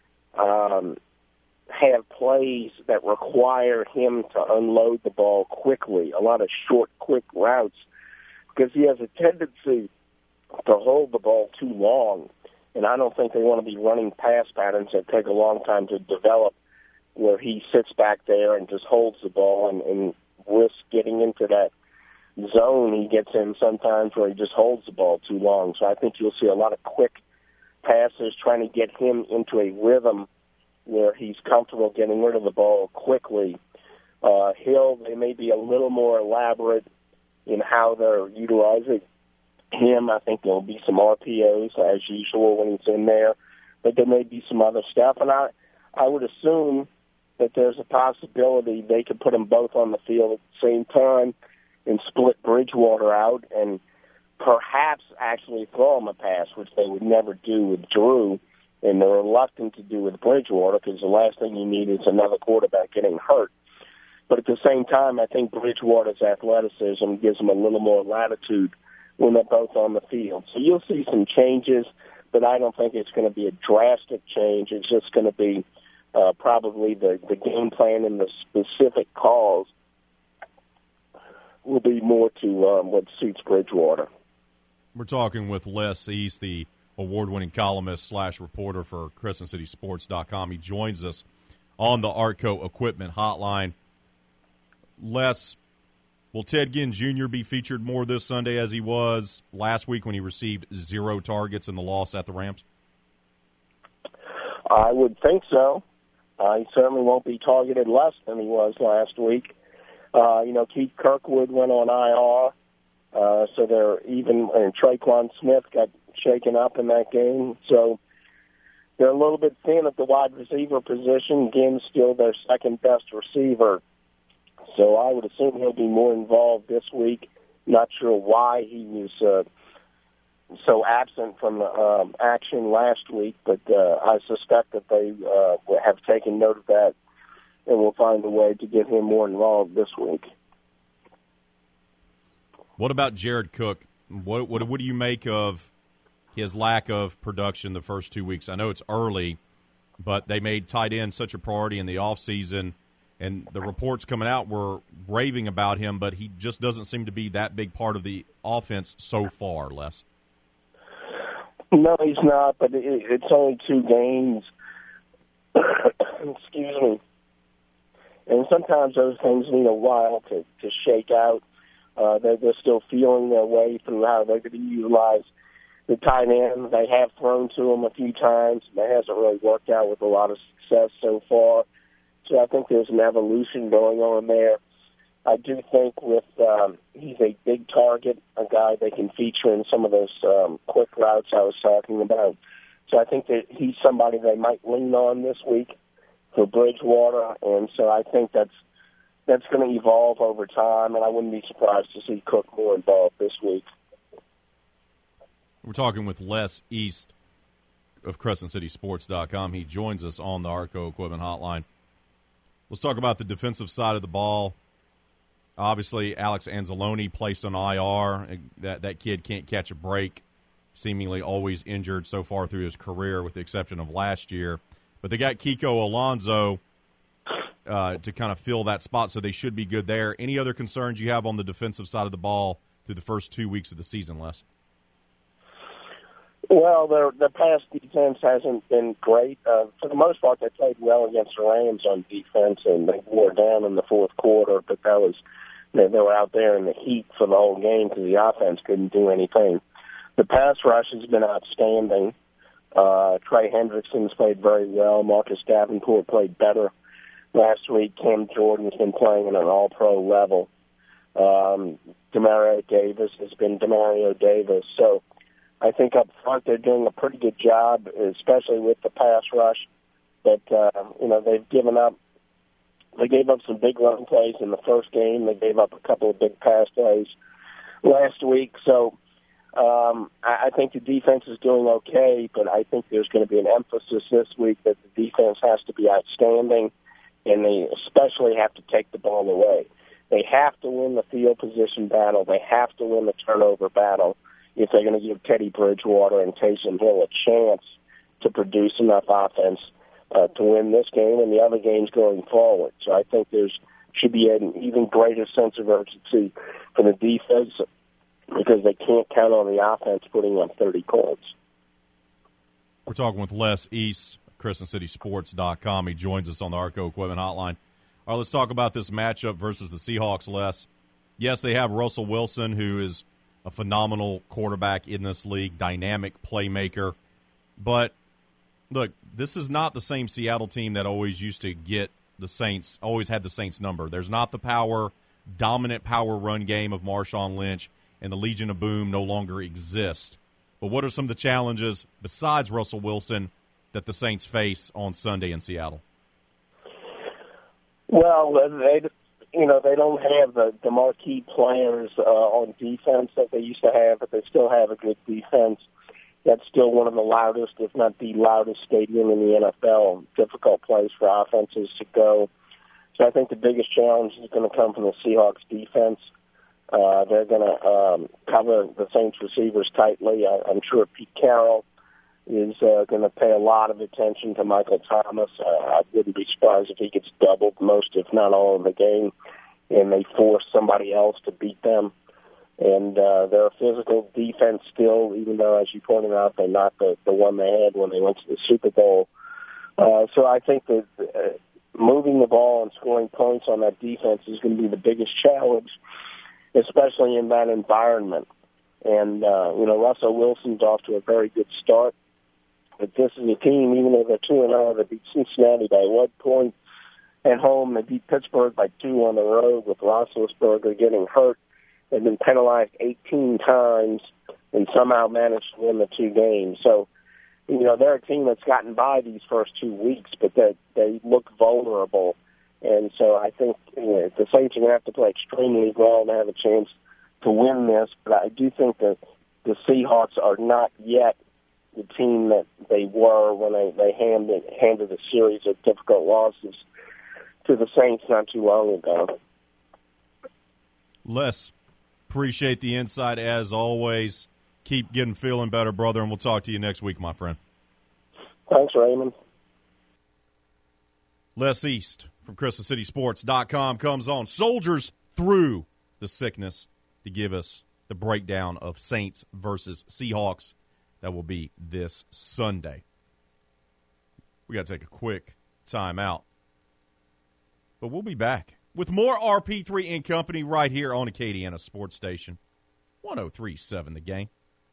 have plays that require him to unload the ball quickly, a lot of short, quick routes, because he has a tendency to hold the ball too long. And I don't think they want to be running pass patterns that take a long time to develop where he sits back there and just holds the ball and risks getting into that zone he gets in sometimes where he just holds the ball too long. So I think you'll see a lot of quick passes trying to get him into a rhythm where he's comfortable getting rid of the ball quickly. Hill, they may be a little more elaborate in how they're utilizing him. I think there'll be some RPOs as usual when he's in there, but there may be some other stuff. And I would assume that there's a possibility they could put them both on the field at the same time and split Bridgewater out and perhaps actually throw him a pass, which they would never do with Drew, and they're reluctant to do with Bridgewater because the last thing you need is another quarterback getting hurt. But at the same time, I think Bridgewater's athleticism gives him a little more latitude when they're both on the field. So you'll see some changes, but I don't think it's going to be a drastic change. It's just going to be probably the game plan and the specific calls will be more to what suits Bridgewater. We're talking with Les East, the award-winning columnist / reporter for CrescentCitySports.com. He joins us on the Arco Equipment Hotline. Les, will Ted Ginn Jr. be featured more this Sunday as he was last week when he received 0 targets in the loss at the Rams? I would think so. He certainly won't be targeted less than he was last week. Keith Kirkwood went on IR, so they're even, and Traquan Smith got shaken up in that game. So they're a little bit thin at the wide receiver position. Ginn's still their second-best receiver. So I would assume he'll be more involved this week. Not sure why he was so absent from action last week, but I suspect that they have taken note of that and will find a way to get him more involved this week. What about Jared Cook? What do you make of his lack of production the first 2 weeks? I know it's early, but they made tight end such a priority in the offseason, and the reports coming out were raving about him, but he just doesn't seem to be that big part of the offense so far, Les. No, he's not, but it's only 2 games. Excuse me. And sometimes those things need a while to shake out. They're still feeling their way through how they're going to utilize the tight end. They have thrown to him a few times, and that hasn't really worked out with a lot of success so far. So I think there's an evolution going on there. I do think he's a big target, a guy they can feature in some of those quick routes I was talking about. So I think that he's somebody they might lean on this week for Bridgewater, and so I think that's going to evolve over time, and I wouldn't be surprised to see Cook more involved this week. We're talking with Les East of CrescentCitySports.com. He joins us on the Arco Equipment Hotline. Let's talk about the defensive side of the ball. Obviously, Alex Anzalone placed on IR. That kid can't catch a break, seemingly always injured so far through his career with the exception of last year. But they got Kiko Alonso to kind of fill that spot, so they should be good there. Any other concerns you have on the defensive side of the ball through the first 2 weeks of the season, Les? Well, the pass defense hasn't been great. For the most part, they played well against the Rams on defense, and they wore down in the fourth quarter, but that was they were out there in the heat for the whole game because the offense couldn't do anything. The pass rush has been outstanding. Trey Hendrickson's played very well. Marcus Davenport played better last week. Cam Jordan's been playing at an all-pro level. Demario Davis has been Demario Davis. So I think up front they're doing a pretty good job, especially with the pass rush. But, they've given up. They gave up some big run plays in the first game. They gave up a couple of big pass plays last week. So I think the defense is doing okay, but I think there's going to be an emphasis this week that the defense has to be outstanding, and they especially have to take the ball away. They have to win the field position battle. They have to win the turnover battle if they're going to give Teddy Bridgewater and Taysom Hill a chance to produce enough offense to win this game and the other games going forward. So I think there should be an even greater sense of urgency for the defense because they can't count on the offense putting up 30 points. We're talking with Les East, CrescentCitySports.com. He joins us on the Arco Equipment Hotline. All right, let's talk about this matchup versus the Seahawks, Les. Yes, they have Russell Wilson, who is a phenomenal quarterback in this league, dynamic playmaker. But, look, this is not the same Seattle team that always used to get the Saints, always had the Saints number. There's not the dominant power run game of Marshawn Lynch, and the Legion of Boom no longer exist. But what are some of the challenges, besides Russell Wilson, that the Saints face on Sunday in Seattle? Well, they don't have the marquee players on defense that they used to have, but they still have a good defense. That's still one of the loudest, if not the loudest stadium in the NFL. Difficult place for offenses to go. So I think the biggest challenge is going to come from the Seahawks defense. They're going to cover the Saints receivers tightly. I'm sure Pete Carroll is going to pay a lot of attention to Michael Thomas. I wouldn't be surprised if he gets doubled most, if not all, of the game, and they force somebody else to beat them. And they're a physical defense still, even though, as you pointed out, they're not the one they had when they went to the Super Bowl. So I think that moving the ball and scoring points on that defense is going to be the biggest challenge, especially in that environment. And, Russell Wilson's off to a very good start. But this is a team, even though they're 2-0, they beat Cincinnati by 1 point at home. They beat Pittsburgh by 2 on the road with Roethlisberger getting hurt. They've been penalized 18 times and somehow managed to win the 2 games. So they're a team that's gotten by these first 2 weeks, but they look vulnerable. And so I think the Saints are going to have to play extremely well to have a chance to win this. But I do think that the Seahawks are not yet the team that they were when they handed a series of difficult losses to the Saints not too long ago. Les, appreciate the insight as always. Keep feeling better, brother, and we'll talk to you next week, my friend. Thanks, Raymond. Les East from CrystalCitySports.com comes on. Soldiers through the sickness to give us the breakdown of Saints versus Seahawks. That will be this Sunday. We got to take a quick time out. But we'll be back with more RP3 and Company right here on Acadiana Sports Station. 103.7 The Game.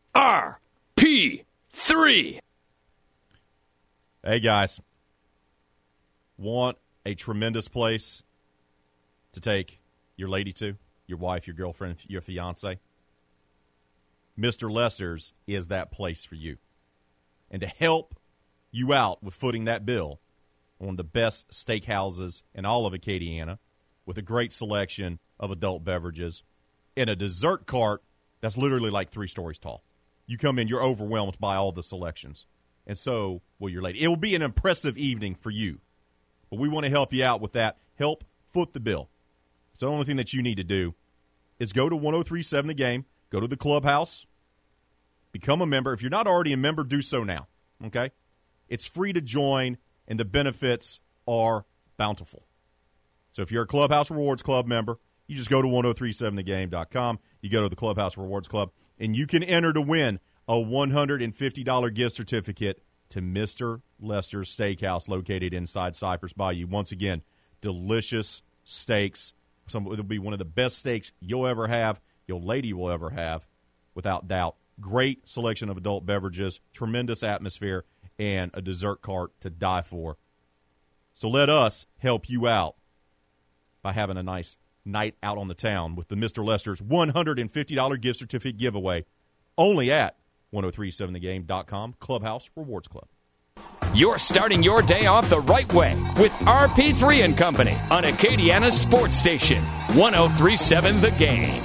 RP3. Hey, guys. Want a tremendous place to take your lady to, your wife, your girlfriend, your fiance? Mr. Lester's is that place for you. And to help you out with footing that bill, one of the best steakhouses in all of Acadiana, with a great selection of adult beverages, and a dessert cart that's literally like 3 stories tall. You come in, you're overwhelmed by all the selections. And so will your lady. It will be an impressive evening for you. But we want to help you out with that. Help foot the bill. So the only thing that you need to do is go to 103.7 The Game, go to the clubhouse, become a member. If you're not already a member, do so now, okay? It's free to join, and the benefits are bountiful. So if you're a Clubhouse Rewards Club member, you just go to 1037thegame.com. You go to the Clubhouse Rewards Club, and you can enter to win a $150 gift certificate to Mr. Lester's Steakhouse located inside Cypress Bayou. Once again, delicious steaks. It'll be one of the best steaks you'll ever have, your lady will ever have, without doubt. Great selection of adult beverages, tremendous atmosphere, and a dessert cart to die for. So let us help you out by having a nice night out on the town with the Mr. Lester's $150 gift certificate giveaway only at 1037thegame.com Clubhouse Rewards Club. You're starting your day off the right way with RP3 and Company on Acadiana Sports Station, 1037 The Game.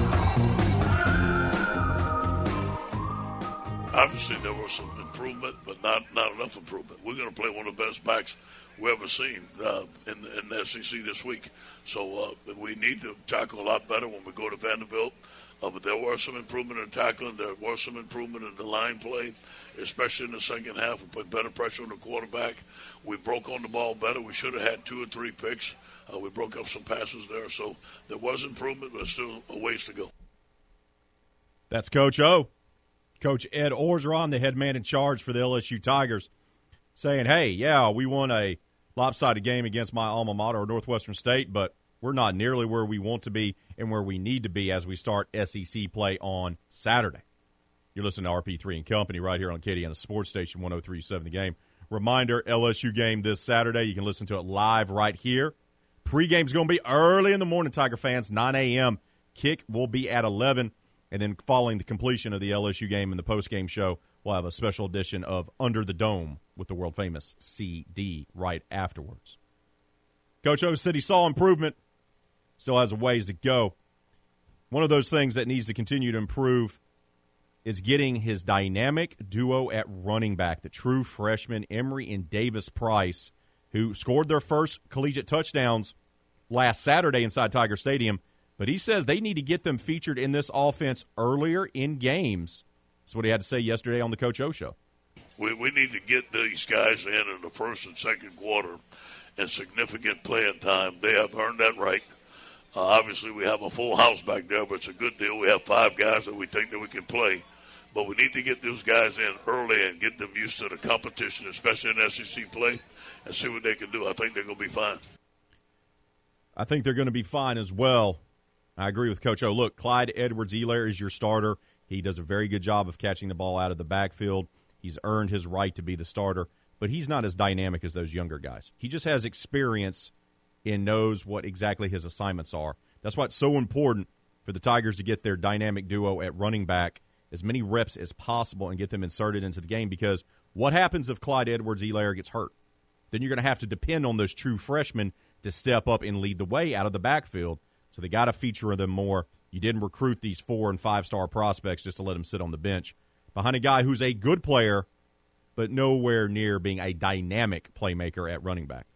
Obviously, there was some improvement, but not enough improvement. We're going to play one of the best backs we've ever seen in the SEC this week. So we need to tackle a lot better when we go to Vanderbilt. But there was some improvement in tackling. There was some improvement in the line play, especially in the second half. We put better pressure on the quarterback. We broke on the ball better. We should have had 2 or 3 picks. We broke up some passes there. So there was improvement, but still a ways to go. That's Coach O. Coach Ed Orgeron, the head man in charge for the LSU Tigers, saying, hey, yeah, we won a lopsided game against my alma mater, Northwestern State, but we're not nearly where we want to be and where we need to be as we start SEC play on Saturday. You're listening to RP3 and Company right here on Acadiana Sports Station, 1037 The Game. Reminder, LSU game this Saturday. You can listen to it live right here. Pre-game's going to be early in the morning, Tiger fans, 9 a.m. Kick will be at 11. And then following the completion of the LSU game and the post-game show, we'll have a special edition of Under the Dome with the world-famous CD right afterwards. Coach O said he saw improvement, still has a ways to go. One of those things that needs to continue to improve is getting his dynamic duo at running back, the true freshmen Emory and Davis Price, who scored their first collegiate touchdowns last Saturday inside Tiger Stadium. But he says they need to get them featured in this offense earlier in games. That's what he had to say yesterday on the Coach O Show. We need to get these guys in the first and second quarter in significant playing time. They have earned that right. Obviously, we have a full house back there, but it's a good deal. We have 5 guys that we think that we can play. But we need to get those guys in early and get them used to the competition, especially in SEC play, and see what they can do. I think they're going to be fine. I think they're going to be fine as well. I agree with Coach O. Look, Clyde Edwards-Helaire is your starter. He does a very good job of catching the ball out of the backfield. He's earned his right to be the starter, but he's not as dynamic as those younger guys. He just has experience and knows what exactly his assignments are. That's why it's so important for the Tigers to get their dynamic duo at running back as many reps as possible and get them inserted into the game, because What happens if Clyde Edwards-Helaire gets hurt? Then you're going to have to depend on those true freshmen to step up and lead the way out of the backfield. So they got to feature them more. You didn't recruit these 4- and 5-star prospects just to let them sit on the bench behind a guy who's a good player, but nowhere near being a dynamic playmaker at running back.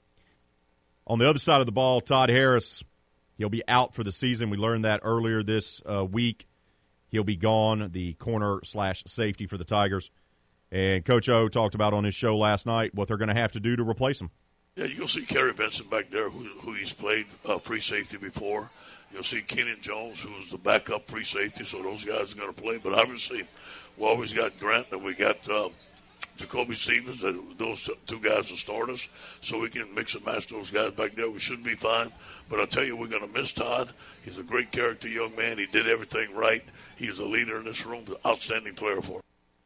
On the other side of the ball, Todd Harris, he'll be out for the season. We learned that earlier this week. He'll be gone, the corner/safety for the Tigers. And Coach O talked about on his show last night what they're going to have to do to replace him. Yeah, you'll see Kerry Benson back there, who he's played free safety before. You'll see Keenan Jones, who's the backup free safety, so those guys are going to play. But obviously, we always got Grant and we got Jacoby Stevens. Those two guys are starters, so we can mix and match those guys back there. We should be fine. But I'll tell you, we're going to miss Todd. He's a great character young man. He did everything right. He's a leader in this room, outstanding player for him.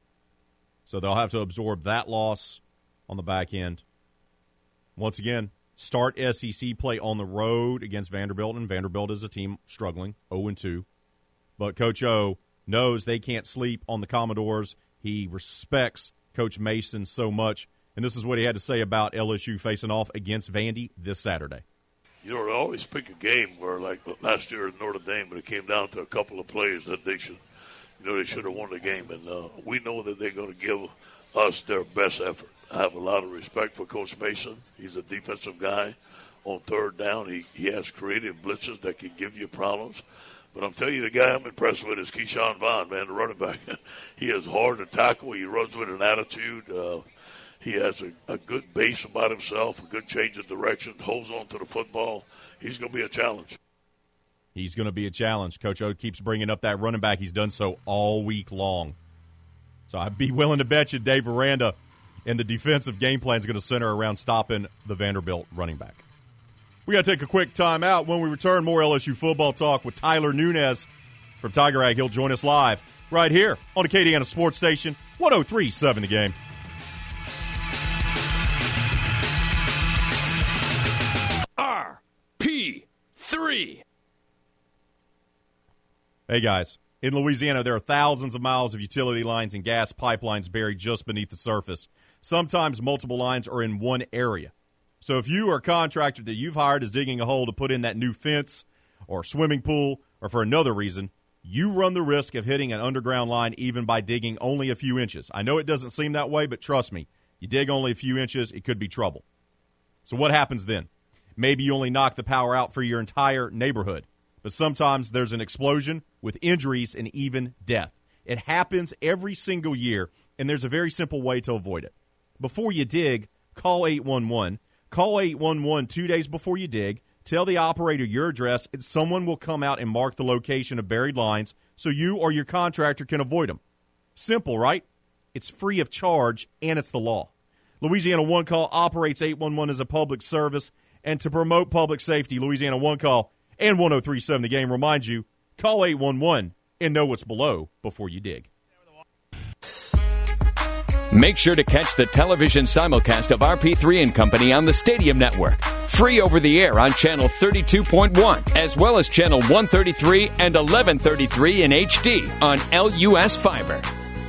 So they'll have to absorb that loss on the back end. Once again, start SEC play on the road against Vanderbilt, and Vanderbilt is a team struggling, 0-2. But Coach O knows they can't sleep on the Commodores. He respects Coach Mason so much, and this is what he had to say about LSU facing off against Vandy this Saturday. You know, they always pick a game where, like last year at Notre Dame, but it came down to a couple of plays that they should have won the game, and we know that they're going to give us their best effort. I have a lot of respect for Coach Mason. He's a defensive guy. On third down, he has creative blitzes that can give you problems. But I'm telling you, the guy I'm impressed with is Keyshawn Vaughn, man, the running back. He is hard to tackle. He runs with an attitude. He has a good base about himself, a good change of direction, holds on to the football. He's going to be a challenge. He's going to be a challenge. Coach O keeps bringing up that running back. He's done so all week long. So I'd be willing to bet you Dave Aranda and the defensive game plan is going to center around stopping the Vanderbilt running back. We got to take a quick time out. When we return, more LSU football talk with Tyler Nunez from Tiger Ag. He'll join us live right here on Acadiana Sports Station, 103.7 The Game. RP3. Hey, guys. In Louisiana, there are thousands of miles of utility lines and gas pipelines buried just beneath the surface. Sometimes multiple lines are in one area. So if you or a contractor that you've hired is digging a hole to put in that new fence or swimming pool or for another reason, you run the risk of hitting an underground line even by digging only a few inches. I know it doesn't seem that way, but trust me, you dig only a few inches, it could be trouble. So what happens then? Maybe you only knock the power out for your entire neighborhood. But sometimes there's an explosion with injuries and even death. It happens every single year, and there's a very simple way to avoid it. Before you dig, call 811. Call 811 2 days before you dig. Tell the operator your address, and someone will come out and mark the location of buried lines so you or your contractor can avoid them. Simple, right? It's free of charge, and it's the law. Louisiana One Call operates 811 as a public service, and to promote public safety, Louisiana One Call and 103.7 The Game reminds you, call 811 and know what's below before you dig. Make sure to catch the television simulcast of RP3 and Company on the Stadium Network. Free over the air on Channel 32.1, as well as Channel 133 and 1133 in HD on LUS Fiber.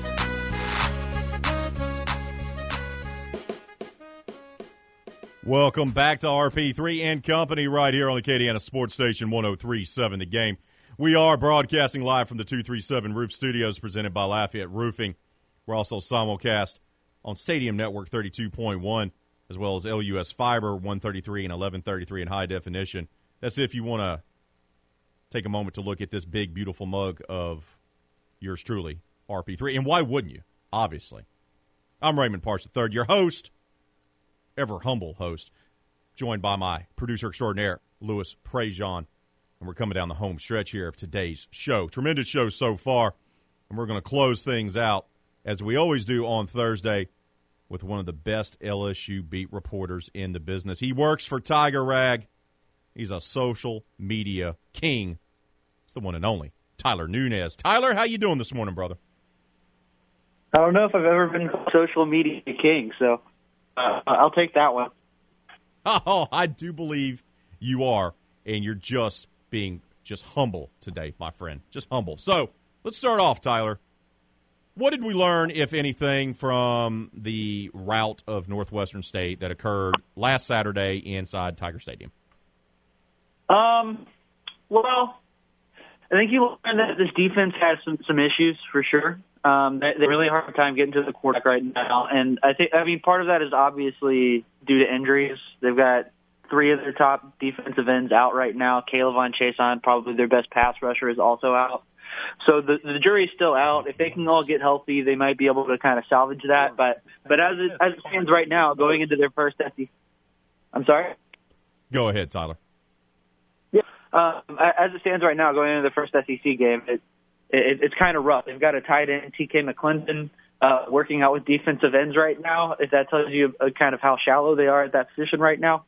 Welcome back to RP3 and Company right here on the Acadiana Sports Station 103.7 The Game. We are broadcasting live from the 237 Roof Studios presented by Lafayette Roofing. We're also simulcast on Stadium Network 32.1 as well as LUS Fiber 133 and 1133 in high definition. That's if you want to take a moment to look at this big, beautiful mug of yours truly, RP3. And why wouldn't you? Obviously. I'm Raymond Parch III, your host, ever humble host, joined by my producer extraordinaire, Louis Prejean. And we're coming down the home stretch here of today's show. Tremendous show so far. And we're going to close things out, as we always do on Thursday, with one of the best LSU beat reporters in the business. He works for Tiger Rag. He's a social media king. It's the one and only Tyler Nunez. Tyler, how you doing this morning, brother? I don't know if I've ever been called social media king, so I'll take that one. Oh, I do believe you are, and you're just being humble today, my friend. Just humble. So let's start off, Tyler. What did we learn, if anything, from the rout of Northwestern State that occurred last Saturday inside Tiger Stadium? Well, I think you learned that this defense has some issues for sure. They have a really hard time getting to the quarterback right now, and I mean, part of that is obviously due to injuries. They've got 3 of their top defensive ends out right now. Caleb Chason, probably their best pass rusher, is also out. So the jury's still out. If they can all get healthy, they might be able to kind of salvage that. But as it stands right now, going into their first SEC, I'm sorry. Go ahead, Tyler. Yeah. As it stands right now, going into the first SEC game, it's kind of rough. They've got a tight end, TK McClendon, working out with defensive ends right now. If that tells you kind of how shallow they are at that position right now.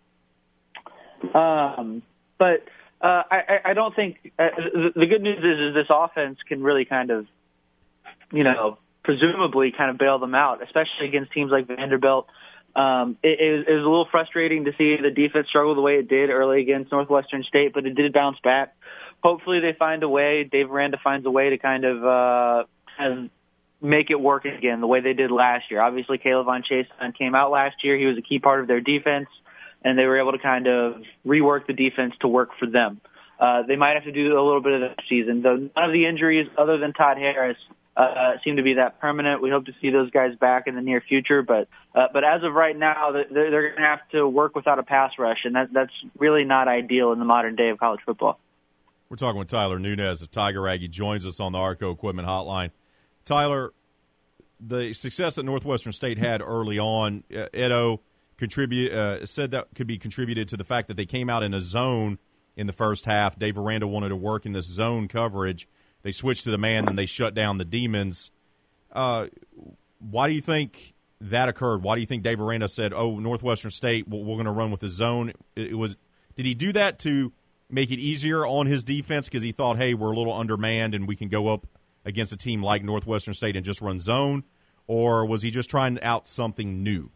But I don't think the good news is this offense can really kind of, presumably kind of bail them out, especially against teams like Vanderbilt. It was a little frustrating to see the defense struggle the way it did early against Northwestern State, but it did bounce back. Hopefully they find a way. Dave Aranda finds a way to kind of make it work again the way they did last year. Obviously, Caleb Chason came out last year. He was a key part of their defense, and they were able to kind of rework the defense to work for them. They might have to do a little bit of that season, though none of the injuries other than Todd Harris seem to be that permanent. We hope to see those guys back in the near future, but as of right now, they're going to have to work without a pass rush, and that's really not ideal in the modern day of college football. We're talking with Tyler Nunez of Tiger Rag. He joins us on the Arco Equipment Hotline. Tyler, the success that Northwestern State had early on, Edo said that could be contributed to the fact that they came out in a zone in the first half. Dave Aranda wanted to work in this zone coverage. They switched to the man, and they shut down the Demons. Why do you think that occurred? Why do you think Dave Aranda said, Northwestern State, we're going to run with the zone? Did he do that to make it easier on his defense because he thought, hey, we're a little undermanned and we can go up against a team like Northwestern State and just run zone? Or was he just trying out something new?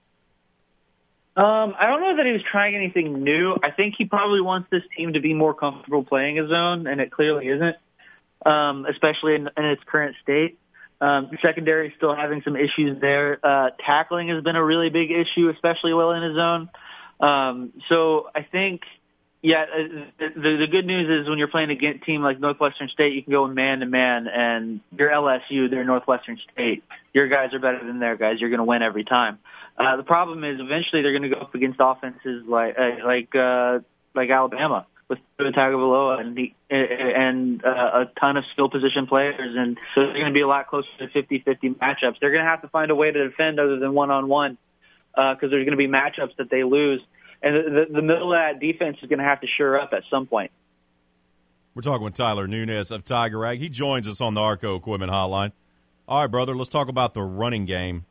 I don't know that he was trying anything new. I think he probably wants this team to be more comfortable playing a zone, and it clearly isn't, especially in its current state. The secondary is still having some issues there. Tackling has been a really big issue, especially while in a zone. So I think, the good news is when you're playing a team like Northwestern State, you can go man-to-man, and you're LSU, they're Northwestern State. Your guys are better than their guys. You're going to win every time. The problem is eventually they're going to go up against offenses like Alabama with Tagovailoa and a ton of skill position players, and so they're going to be a lot closer to 50-50 matchups. They're going to have to find a way to defend other than one-on-one because there's going to be matchups that they lose, and the middle of that defense is going to have to shore up at some point. We're talking with Tyler Nunez of Tiger Rag. He joins us on the Arco Equipment Hotline. All right, brother, let's talk about the running game.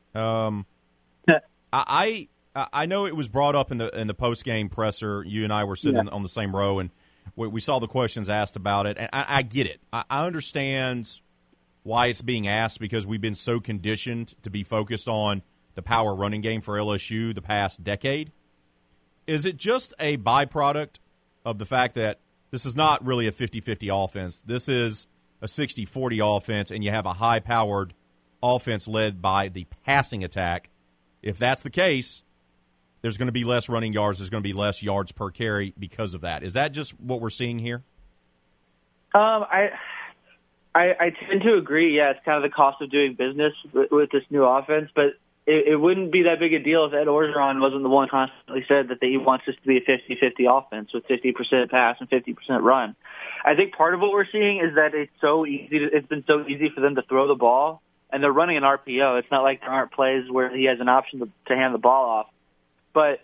I know it was brought up in the post-game presser. You and I were sitting on the same row, and we saw the questions asked about it. And I get it. I understand why it's being asked because we've been so conditioned to be focused on the power running game for LSU the past decade. Is it just a byproduct of the fact that this is not really a 50-50 offense? This is a 60-40 offense, and you have a high-powered offense led by the passing attack. If that's the case, there's going to be less running yards. There's going to be less yards per carry because of that. Is that just what we're seeing here? I tend to agree. Yeah, it's kind of the cost of doing business with this new offense, but it wouldn't be that big a deal if Ed Orgeron wasn't the one constantly said that he wants this to be a 50-50 offense with 50% pass and 50% run. I think part of what we're seeing is that it's been so easy for them to throw the ball. And they're running an RPO. It's not like there aren't plays where he has an option to hand the ball off. But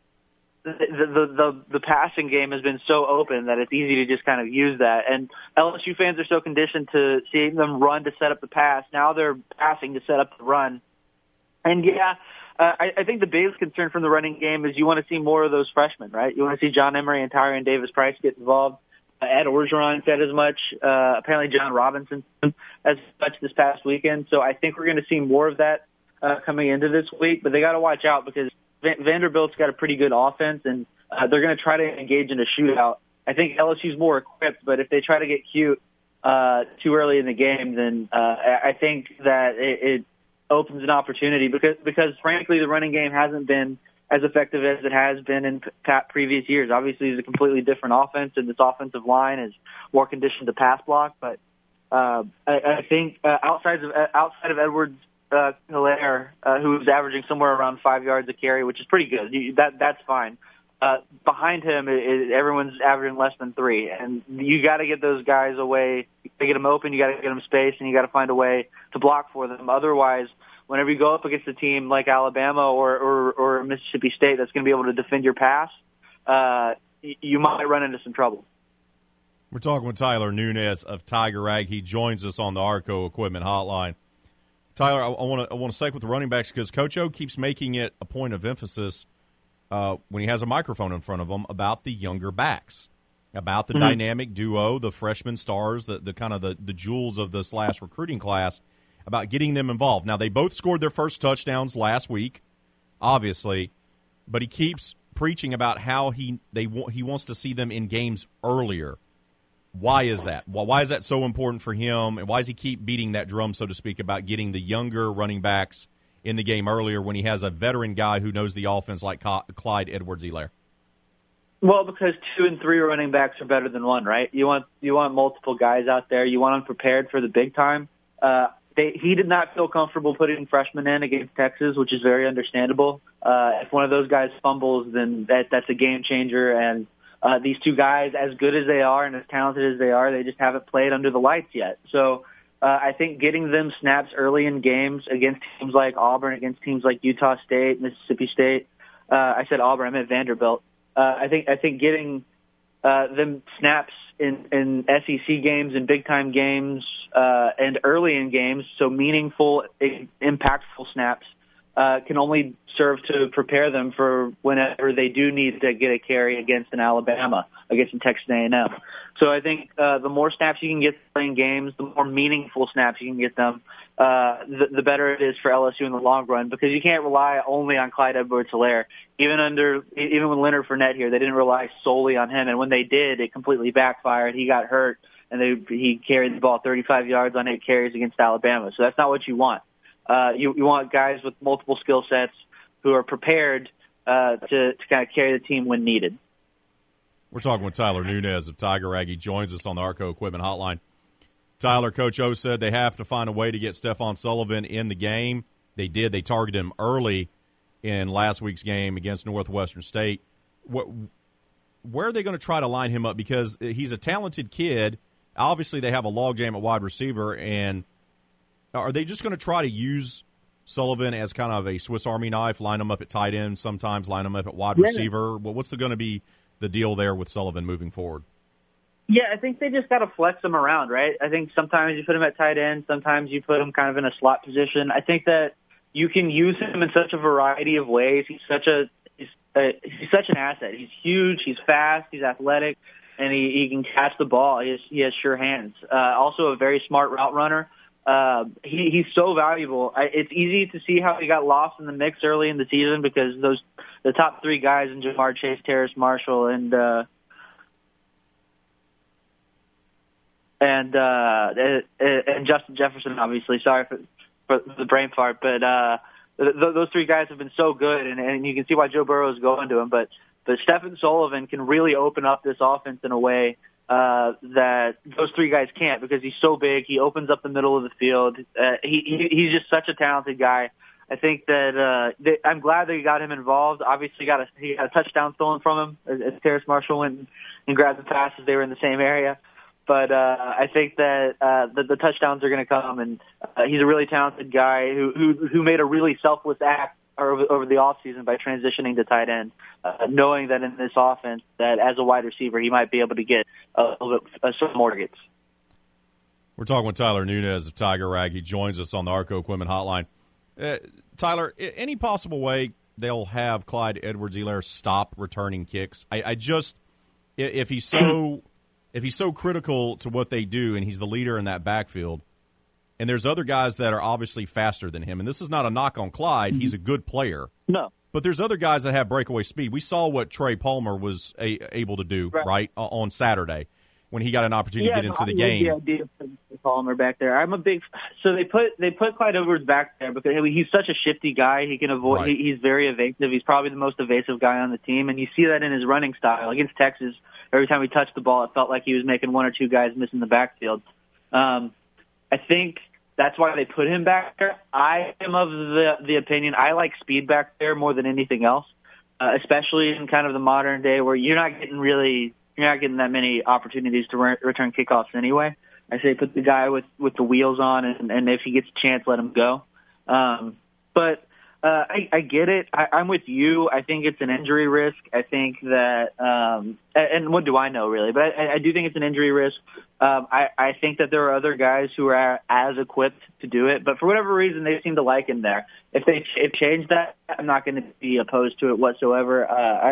the passing game has been so open that it's easy to just kind of use that. And LSU fans are so conditioned to seeing them run to set up the pass. Now they're passing to set up the run. And, I think the biggest concern from the running game is you want to see more of those freshmen, right? You want to see John Emery and Tyrion Davis-Price get involved. Ed Orgeron said as much. Apparently John Robinson as much this past weekend. So I think we're going to see more of that coming into this week. But they got to watch out because Vanderbilt's got a pretty good offense, and they're going to try to engage in a shootout. I think LSU's more equipped, but if they try to get cute, too early in the game, then I think that it opens an opportunity because frankly the running game hasn't been as effective as it has been in previous years. Obviously, it's a completely different offense, and this offensive line is more conditioned to pass block. But I think outside of Edwards Hilaire, who's averaging somewhere around 5 yards a carry, which is pretty good. That's fine. Behind him, everyone's averaging less than 3, and you got to get those guys away. You got to get them open. You got to get them space, and you got to find a way to block for them. Otherwise, whenever you go up against a team like Alabama or Mississippi State that's going to be able to defend your pass, you might run into some trouble. We're talking with Tyler Nunez of Tiger Rag. He joins us on the Arco Equipment Hotline. Tyler, I want to stick with the running backs because Coach O keeps making it a point of emphasis when he has a microphone in front of him about the younger backs, about the dynamic duo, the freshman stars, the kind of the jewels of this last recruiting class, about getting them involved. Now, they both scored their first touchdowns last week, obviously, but he keeps preaching about how he wants to see them in games earlier. Why is that? Why is that so important for him, and why does he keep beating that drum, so to speak, about getting the younger running backs in the game earlier when he has a veteran guy who knows the offense like Clyde Edwards-Helaire? Well, because 2 and 3 running backs are better than one, right? You want multiple guys out there. You want them prepared for the big time. He did not feel comfortable putting freshmen in against Texas, which is very understandable. If one of those guys fumbles, then that's a game changer. And these two guys, as good as they are and as talented as they are, they just haven't played under the lights yet. So I think getting them snaps early in games against teams like Auburn, against teams like Utah State, Mississippi State. I said Auburn, I meant Vanderbilt. I think getting them snaps in SEC games and big-time games and early in games, so meaningful, impactful snaps, can only serve to prepare them for whenever they do need to get a carry against an Alabama, against a Texas A&M. So I think the more snaps you can get playing games, the more meaningful snaps you can get them, the better it is for LSU in the long run, because you can't rely only on Clyde Edwards-Helaire. Even with Leonard Fournette here, they didn't rely solely on him, and when they did, it completely backfired. He got hurt, and he carried the ball 35 yards on 8 carries against Alabama. So that's not what you want. You want guys with multiple skill sets who are prepared to kind of carry the team when needed. We're talking with Tyler Nunez of Tiger Rag. He joins us on the Arco Equipment Hotline. Tyler, Coach O said they have to find a way to get Stephon Sullivan in the game. They did. They targeted him early in last week's game against Northwestern State. Where are they going to try to line him up? Because he's a talented kid. Obviously, they have a logjam at wide receiver, and are they just going to try to use Sullivan as kind of a Swiss Army knife, line him up at tight end, sometimes line him up at wide receiver? Well, what's going to be the deal there with Sullivan moving forward? Yeah, I think they just got to flex him around, right? I think sometimes you put him at tight end, sometimes you put him kind of in a slot position. I think that you can use him in such a variety of ways. He's such an asset. He's huge, he's fast, he's athletic, and he can catch the ball. He has sure hands. Also a very smart route runner. He's so valuable. It's easy to see how he got lost in the mix early in the season because the top 3 guys in Jamar Chase, Terrace Marshall, and Justin Jefferson, obviously. Sorry for the brain fart, but those 3 guys have been so good, and you can see why Joe Burrow is going to him. But Stephen Sullivan can really open up this offense in a way that those 3 guys can't, because he's so big. He opens up the middle of the field. He's just such a talented guy. I think that I'm glad that he got him involved. Obviously, he got a touchdown stolen from him as Terrace Marshall went and grabbed the pass as they were in the same area. But I think that the touchdowns are going to come, and he's a really talented guy who made a really selfless act over the offseason by transitioning to tight end, knowing that in this offense that as a wide receiver he might be able to get some more targets. We're talking with Tyler Nunez of Tiger Rag. He joins us on the Arco Equipment Hotline. Tyler, any possible way they'll have Clyde Edwards-Helaire stop returning kicks? I just if he's so critical to what they do and he's the leader in that backfield, and there's other guys that are obviously faster than him, and this is not a knock on Clyde. He's a good player. No. But there's other guys that have breakaway speed. We saw what Trey Palmer was able to do, right on Saturday. when he got an opportunity to get into the game. The idea of Palmer back there. So they put Clyde Edwards back there because he's such a shifty guy. He can avoid. Right. He's very evasive. He's probably the most evasive guy on the team, and you see that in his running style against Texas. Every time he touched the ball, it felt like he was making one or two guys miss in the backfield. I think that's why they put him back there. I am of the opinion I like speed back there more than anything else, especially in kind of the modern day where you're not getting that many opportunities to return kickoffs anyway. I say put the guy with the wheels on, and if he gets a chance, let him go. But I get it. I'm with you. I think it's an injury risk. I think that, and what do I know really? But I do think it's an injury risk. I think that there are other guys who are as equipped to do it, but for whatever reason, they seem to like him there. If they change that, I'm not going to be opposed to it whatsoever.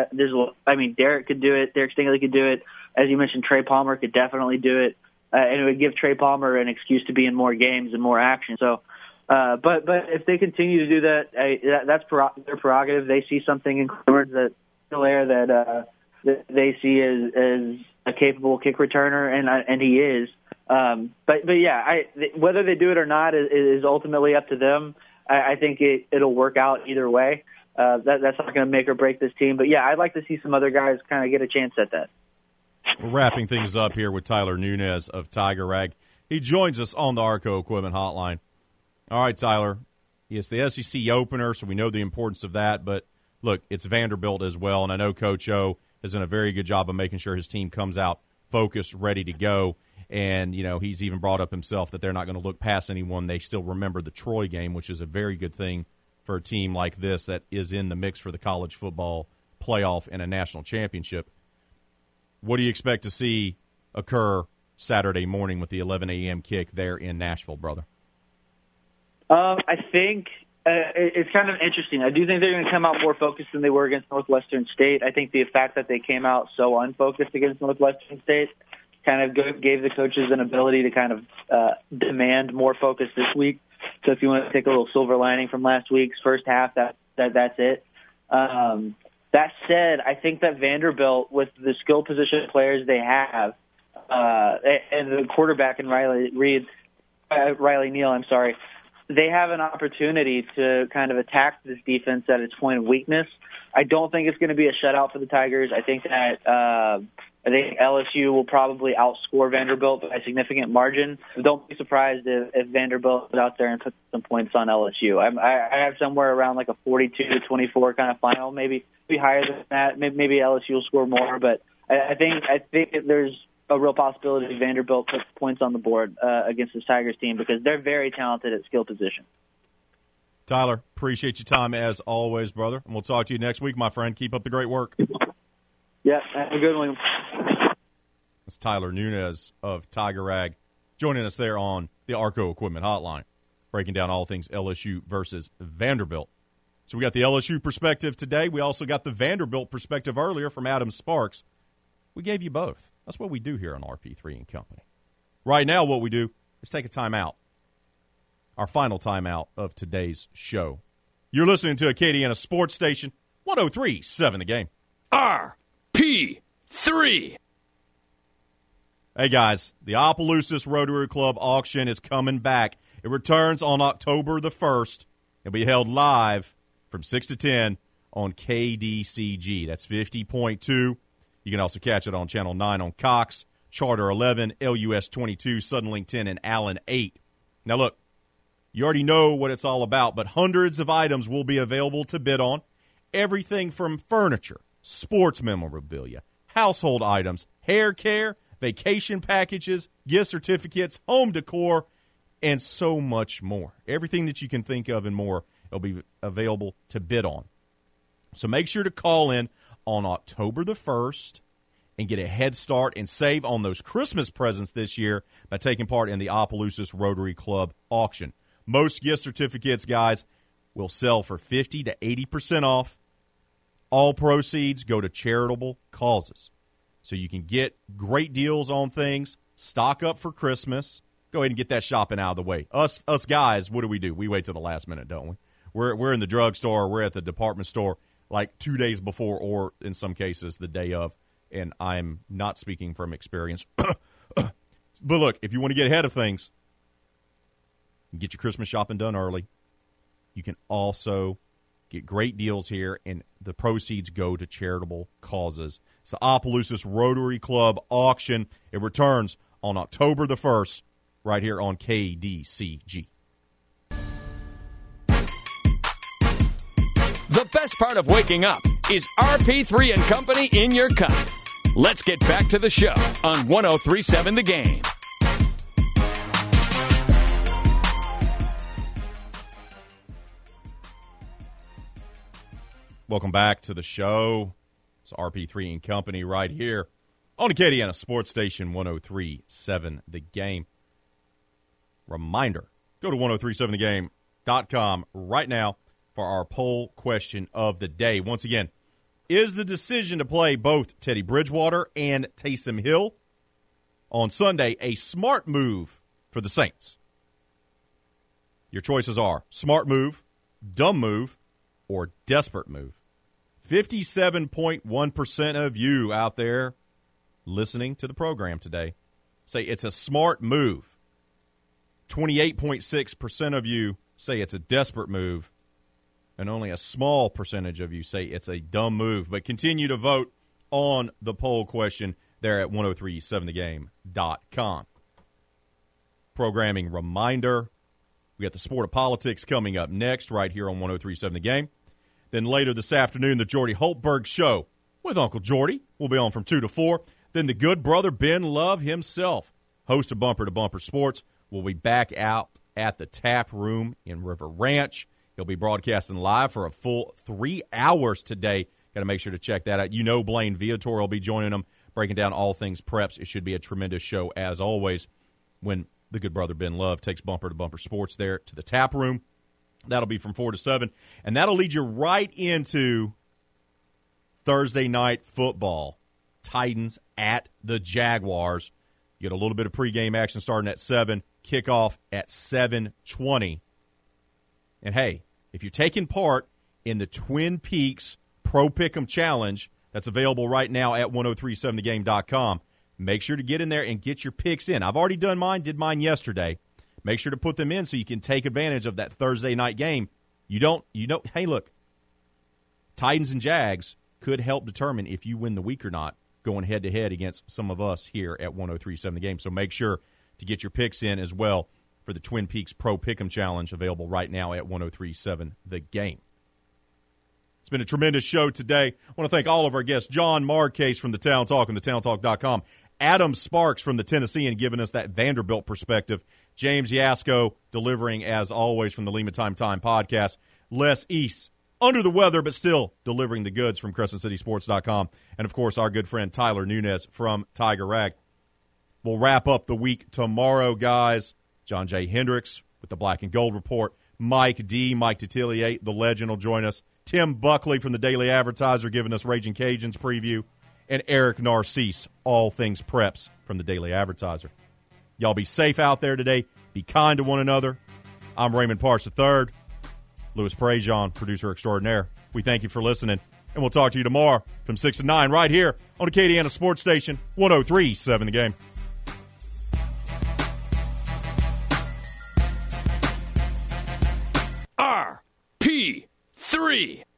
Derek could do it. Derek Stingley could do it. As you mentioned, Trey Palmer could definitely do it. And it would give Trey Palmer an excuse to be in more games and more action. So, but if they continue to do that, that's their prerogative. They see something in Edwards that they see as a capable kick returner, and he is. But yeah, whether they do it or not is ultimately up to them. I think it'll work out either way. That's not going to make or break this team. But yeah, I'd like to see some other guys kind of get a chance at that. We're wrapping things up here with Tyler Nunez of Tiger Rag. He joins us on the Arco Equipment Hotline. All right, Tyler. It's the SEC opener, so we know the importance of that. But, look, it's Vanderbilt as well, and I know Coach O has done a very good job of making sure his team comes out focused, ready to go. And, he's even brought up himself that they're not going to look past anyone. They still remember the Troy game, which is a very good thing for a team like this that is in the mix for the college football playoff and a national championship. What do you expect to see occur Saturday morning with the 11 a.m. kick there in Nashville, brother? I think it's kind of interesting. I do think they're going to come out more focused than they were against Northwestern State. I think the fact that they came out so unfocused against Northwestern State kind of gave the coaches an ability to kind of demand more focus this week. So if you want to take a little silver lining from last week's first half, that's it. That said, I think that Vanderbilt, with the skill position players they have, and the quarterback in Riley Neal, they have an opportunity to kind of attack this defense at its point of weakness. I don't think it's going to be a shutout for the Tigers. I think that LSU will probably outscore Vanderbilt by a significant margin. So don't be surprised if Vanderbilt is out there and puts some points on LSU. I have somewhere around like a 42-24 kind of final, maybe higher than that. Maybe LSU will score more, but I think there's a real possibility Vanderbilt puts points on the board against this Tigers team because they're very talented at skill position. Tyler, appreciate your time as always, brother. And we'll talk to you next week, my friend. Keep up the great work. Yeah, have a good one. It's Tyler Nunez of Tiger Rag joining us there on the Arco Equipment Hotline, breaking down all things LSU versus Vanderbilt. So we got the LSU perspective today. We also got the Vanderbilt perspective earlier from Adam Sparks. We gave you both. That's what we do here on RP3 and Company. Right now, what we do is take a timeout. Our final timeout of today's show. You're listening to Acadiana Sports Station, 103.7 The Game. RP3. Hey, guys, the Opelousas Rotary Club auction is coming back. It returns on October the 1st. It'll be held live from 6 to 10 on KDCG. That's 50.2. You can also catch it on Channel 9 on Cox, Charter 11, LUS 22, Suddenlink 10, and Allen 8. Now, look, you already know what it's all about, but hundreds of items will be available to bid on. Everything from furniture, sports memorabilia, household items, hair care, vacation packages, gift certificates, home decor, and so much more. Everything that you can think of and more will be available to bid on. So make sure to call in on October the 1st and get a head start and save on those Christmas presents this year by taking part in the Opelousas Rotary Club auction. Most gift certificates, guys, will sell for 50 to 80% off. All proceeds go to charitable causes. So you can get great deals on things, stock up for Christmas. Go ahead and get that shopping out of the way. Us guys, what do? We wait till the last minute, don't we? We're in the drugstore, we're at the department store like 2 days before or in some cases the day of, and I'm not speaking from experience. But look, if you want to get ahead of things, get your Christmas shopping done early. You can also get great deals here, and the proceeds go to charitable causes. It's the Opelousas Rotary Club auction. It returns on October the 1st right here on KDCG. The best part of waking up is RP3 and Company in your cup. Let's get back to the show on 103.7 The Game. Welcome back to the show. It's RP3 and Company right here on Acadiana Sports Station 103.7 The Game. Reminder, go to 1037thegame.com right now for our poll question of the day. Once again, is the decision to play both Teddy Bridgewater and Taysom Hill on Sunday a smart move for the Saints? Your choices are smart move, dumb move, or desperate move. 57.1% of you out there listening to the program today say it's a smart move. 28.6% of you say it's a desperate move. And only a small percentage of you say it's a dumb move. But continue to vote on the poll question there at 1037thegame.com. Programming reminder, we got the sport of politics coming up next right here on 1037 The Game. Then later this afternoon, the Jordy Holtberg Show with Uncle Jordy will be on from 2 to 4. Then the good brother Ben Love himself, host of Bumper to Bumper Sports, will be back out at the Tap Room in River Ranch. He'll be broadcasting live for a full 3 hours today. Got to make sure to check that out. You know Blaine Viator will be joining him, breaking down all things preps. It should be a tremendous show, as always, when the good brother Ben Love takes Bumper to Bumper Sports there to the Tap Room. That'll be from 4 to 7. And that'll lead you right into Thursday night football. Titans at the Jaguars. You get a little bit of pregame action starting at 7. Kickoff at 7:20. And, hey, if you're taking part in the Twin Peaks Pro Pick'em Challenge that's available right now at 1037thegame.com, make sure to get in there and get your picks in. I've already done mine, did mine yesterday. Make sure to put them in so you can take advantage of that Thursday night game. Hey, look, Titans and Jags could help determine if you win the week or not going head-to-head against some of us here at 1037 The Game. So make sure to get your picks in as well for the Twin Peaks Pro Pick'em Challenge, available right now at 1037 The Game. It's been a tremendous show today. I want to thank all of our guests. John Marcase from the Town Talk and thetowntalk.com. Adam Sparks from the Tennessean giving us that Vanderbilt perspective. James Yasko delivering, as always, from the Lima Time podcast. Les East, under the weather, but still delivering the goods from CrescentCitySports.com. And, of course, our good friend Tyler Nunez from Tiger Rag. We'll wrap up the week tomorrow, guys. John J. Hendricks with the Black and Gold Report. Mike D., Mike Detillier, the legend, will join us. Tim Buckley from the Daily Advertiser giving us Raging Cajuns preview. And Eric Narcisse, all things preps from the Daily Advertiser. Y'all be safe out there today. Be kind to one another. I'm Raymond Parks III. Louis Prejean, producer extraordinaire. We thank you for listening, and we'll talk to you tomorrow from 6 to 9 right here on Acadiana Sports Station 103.7 The Game. RP3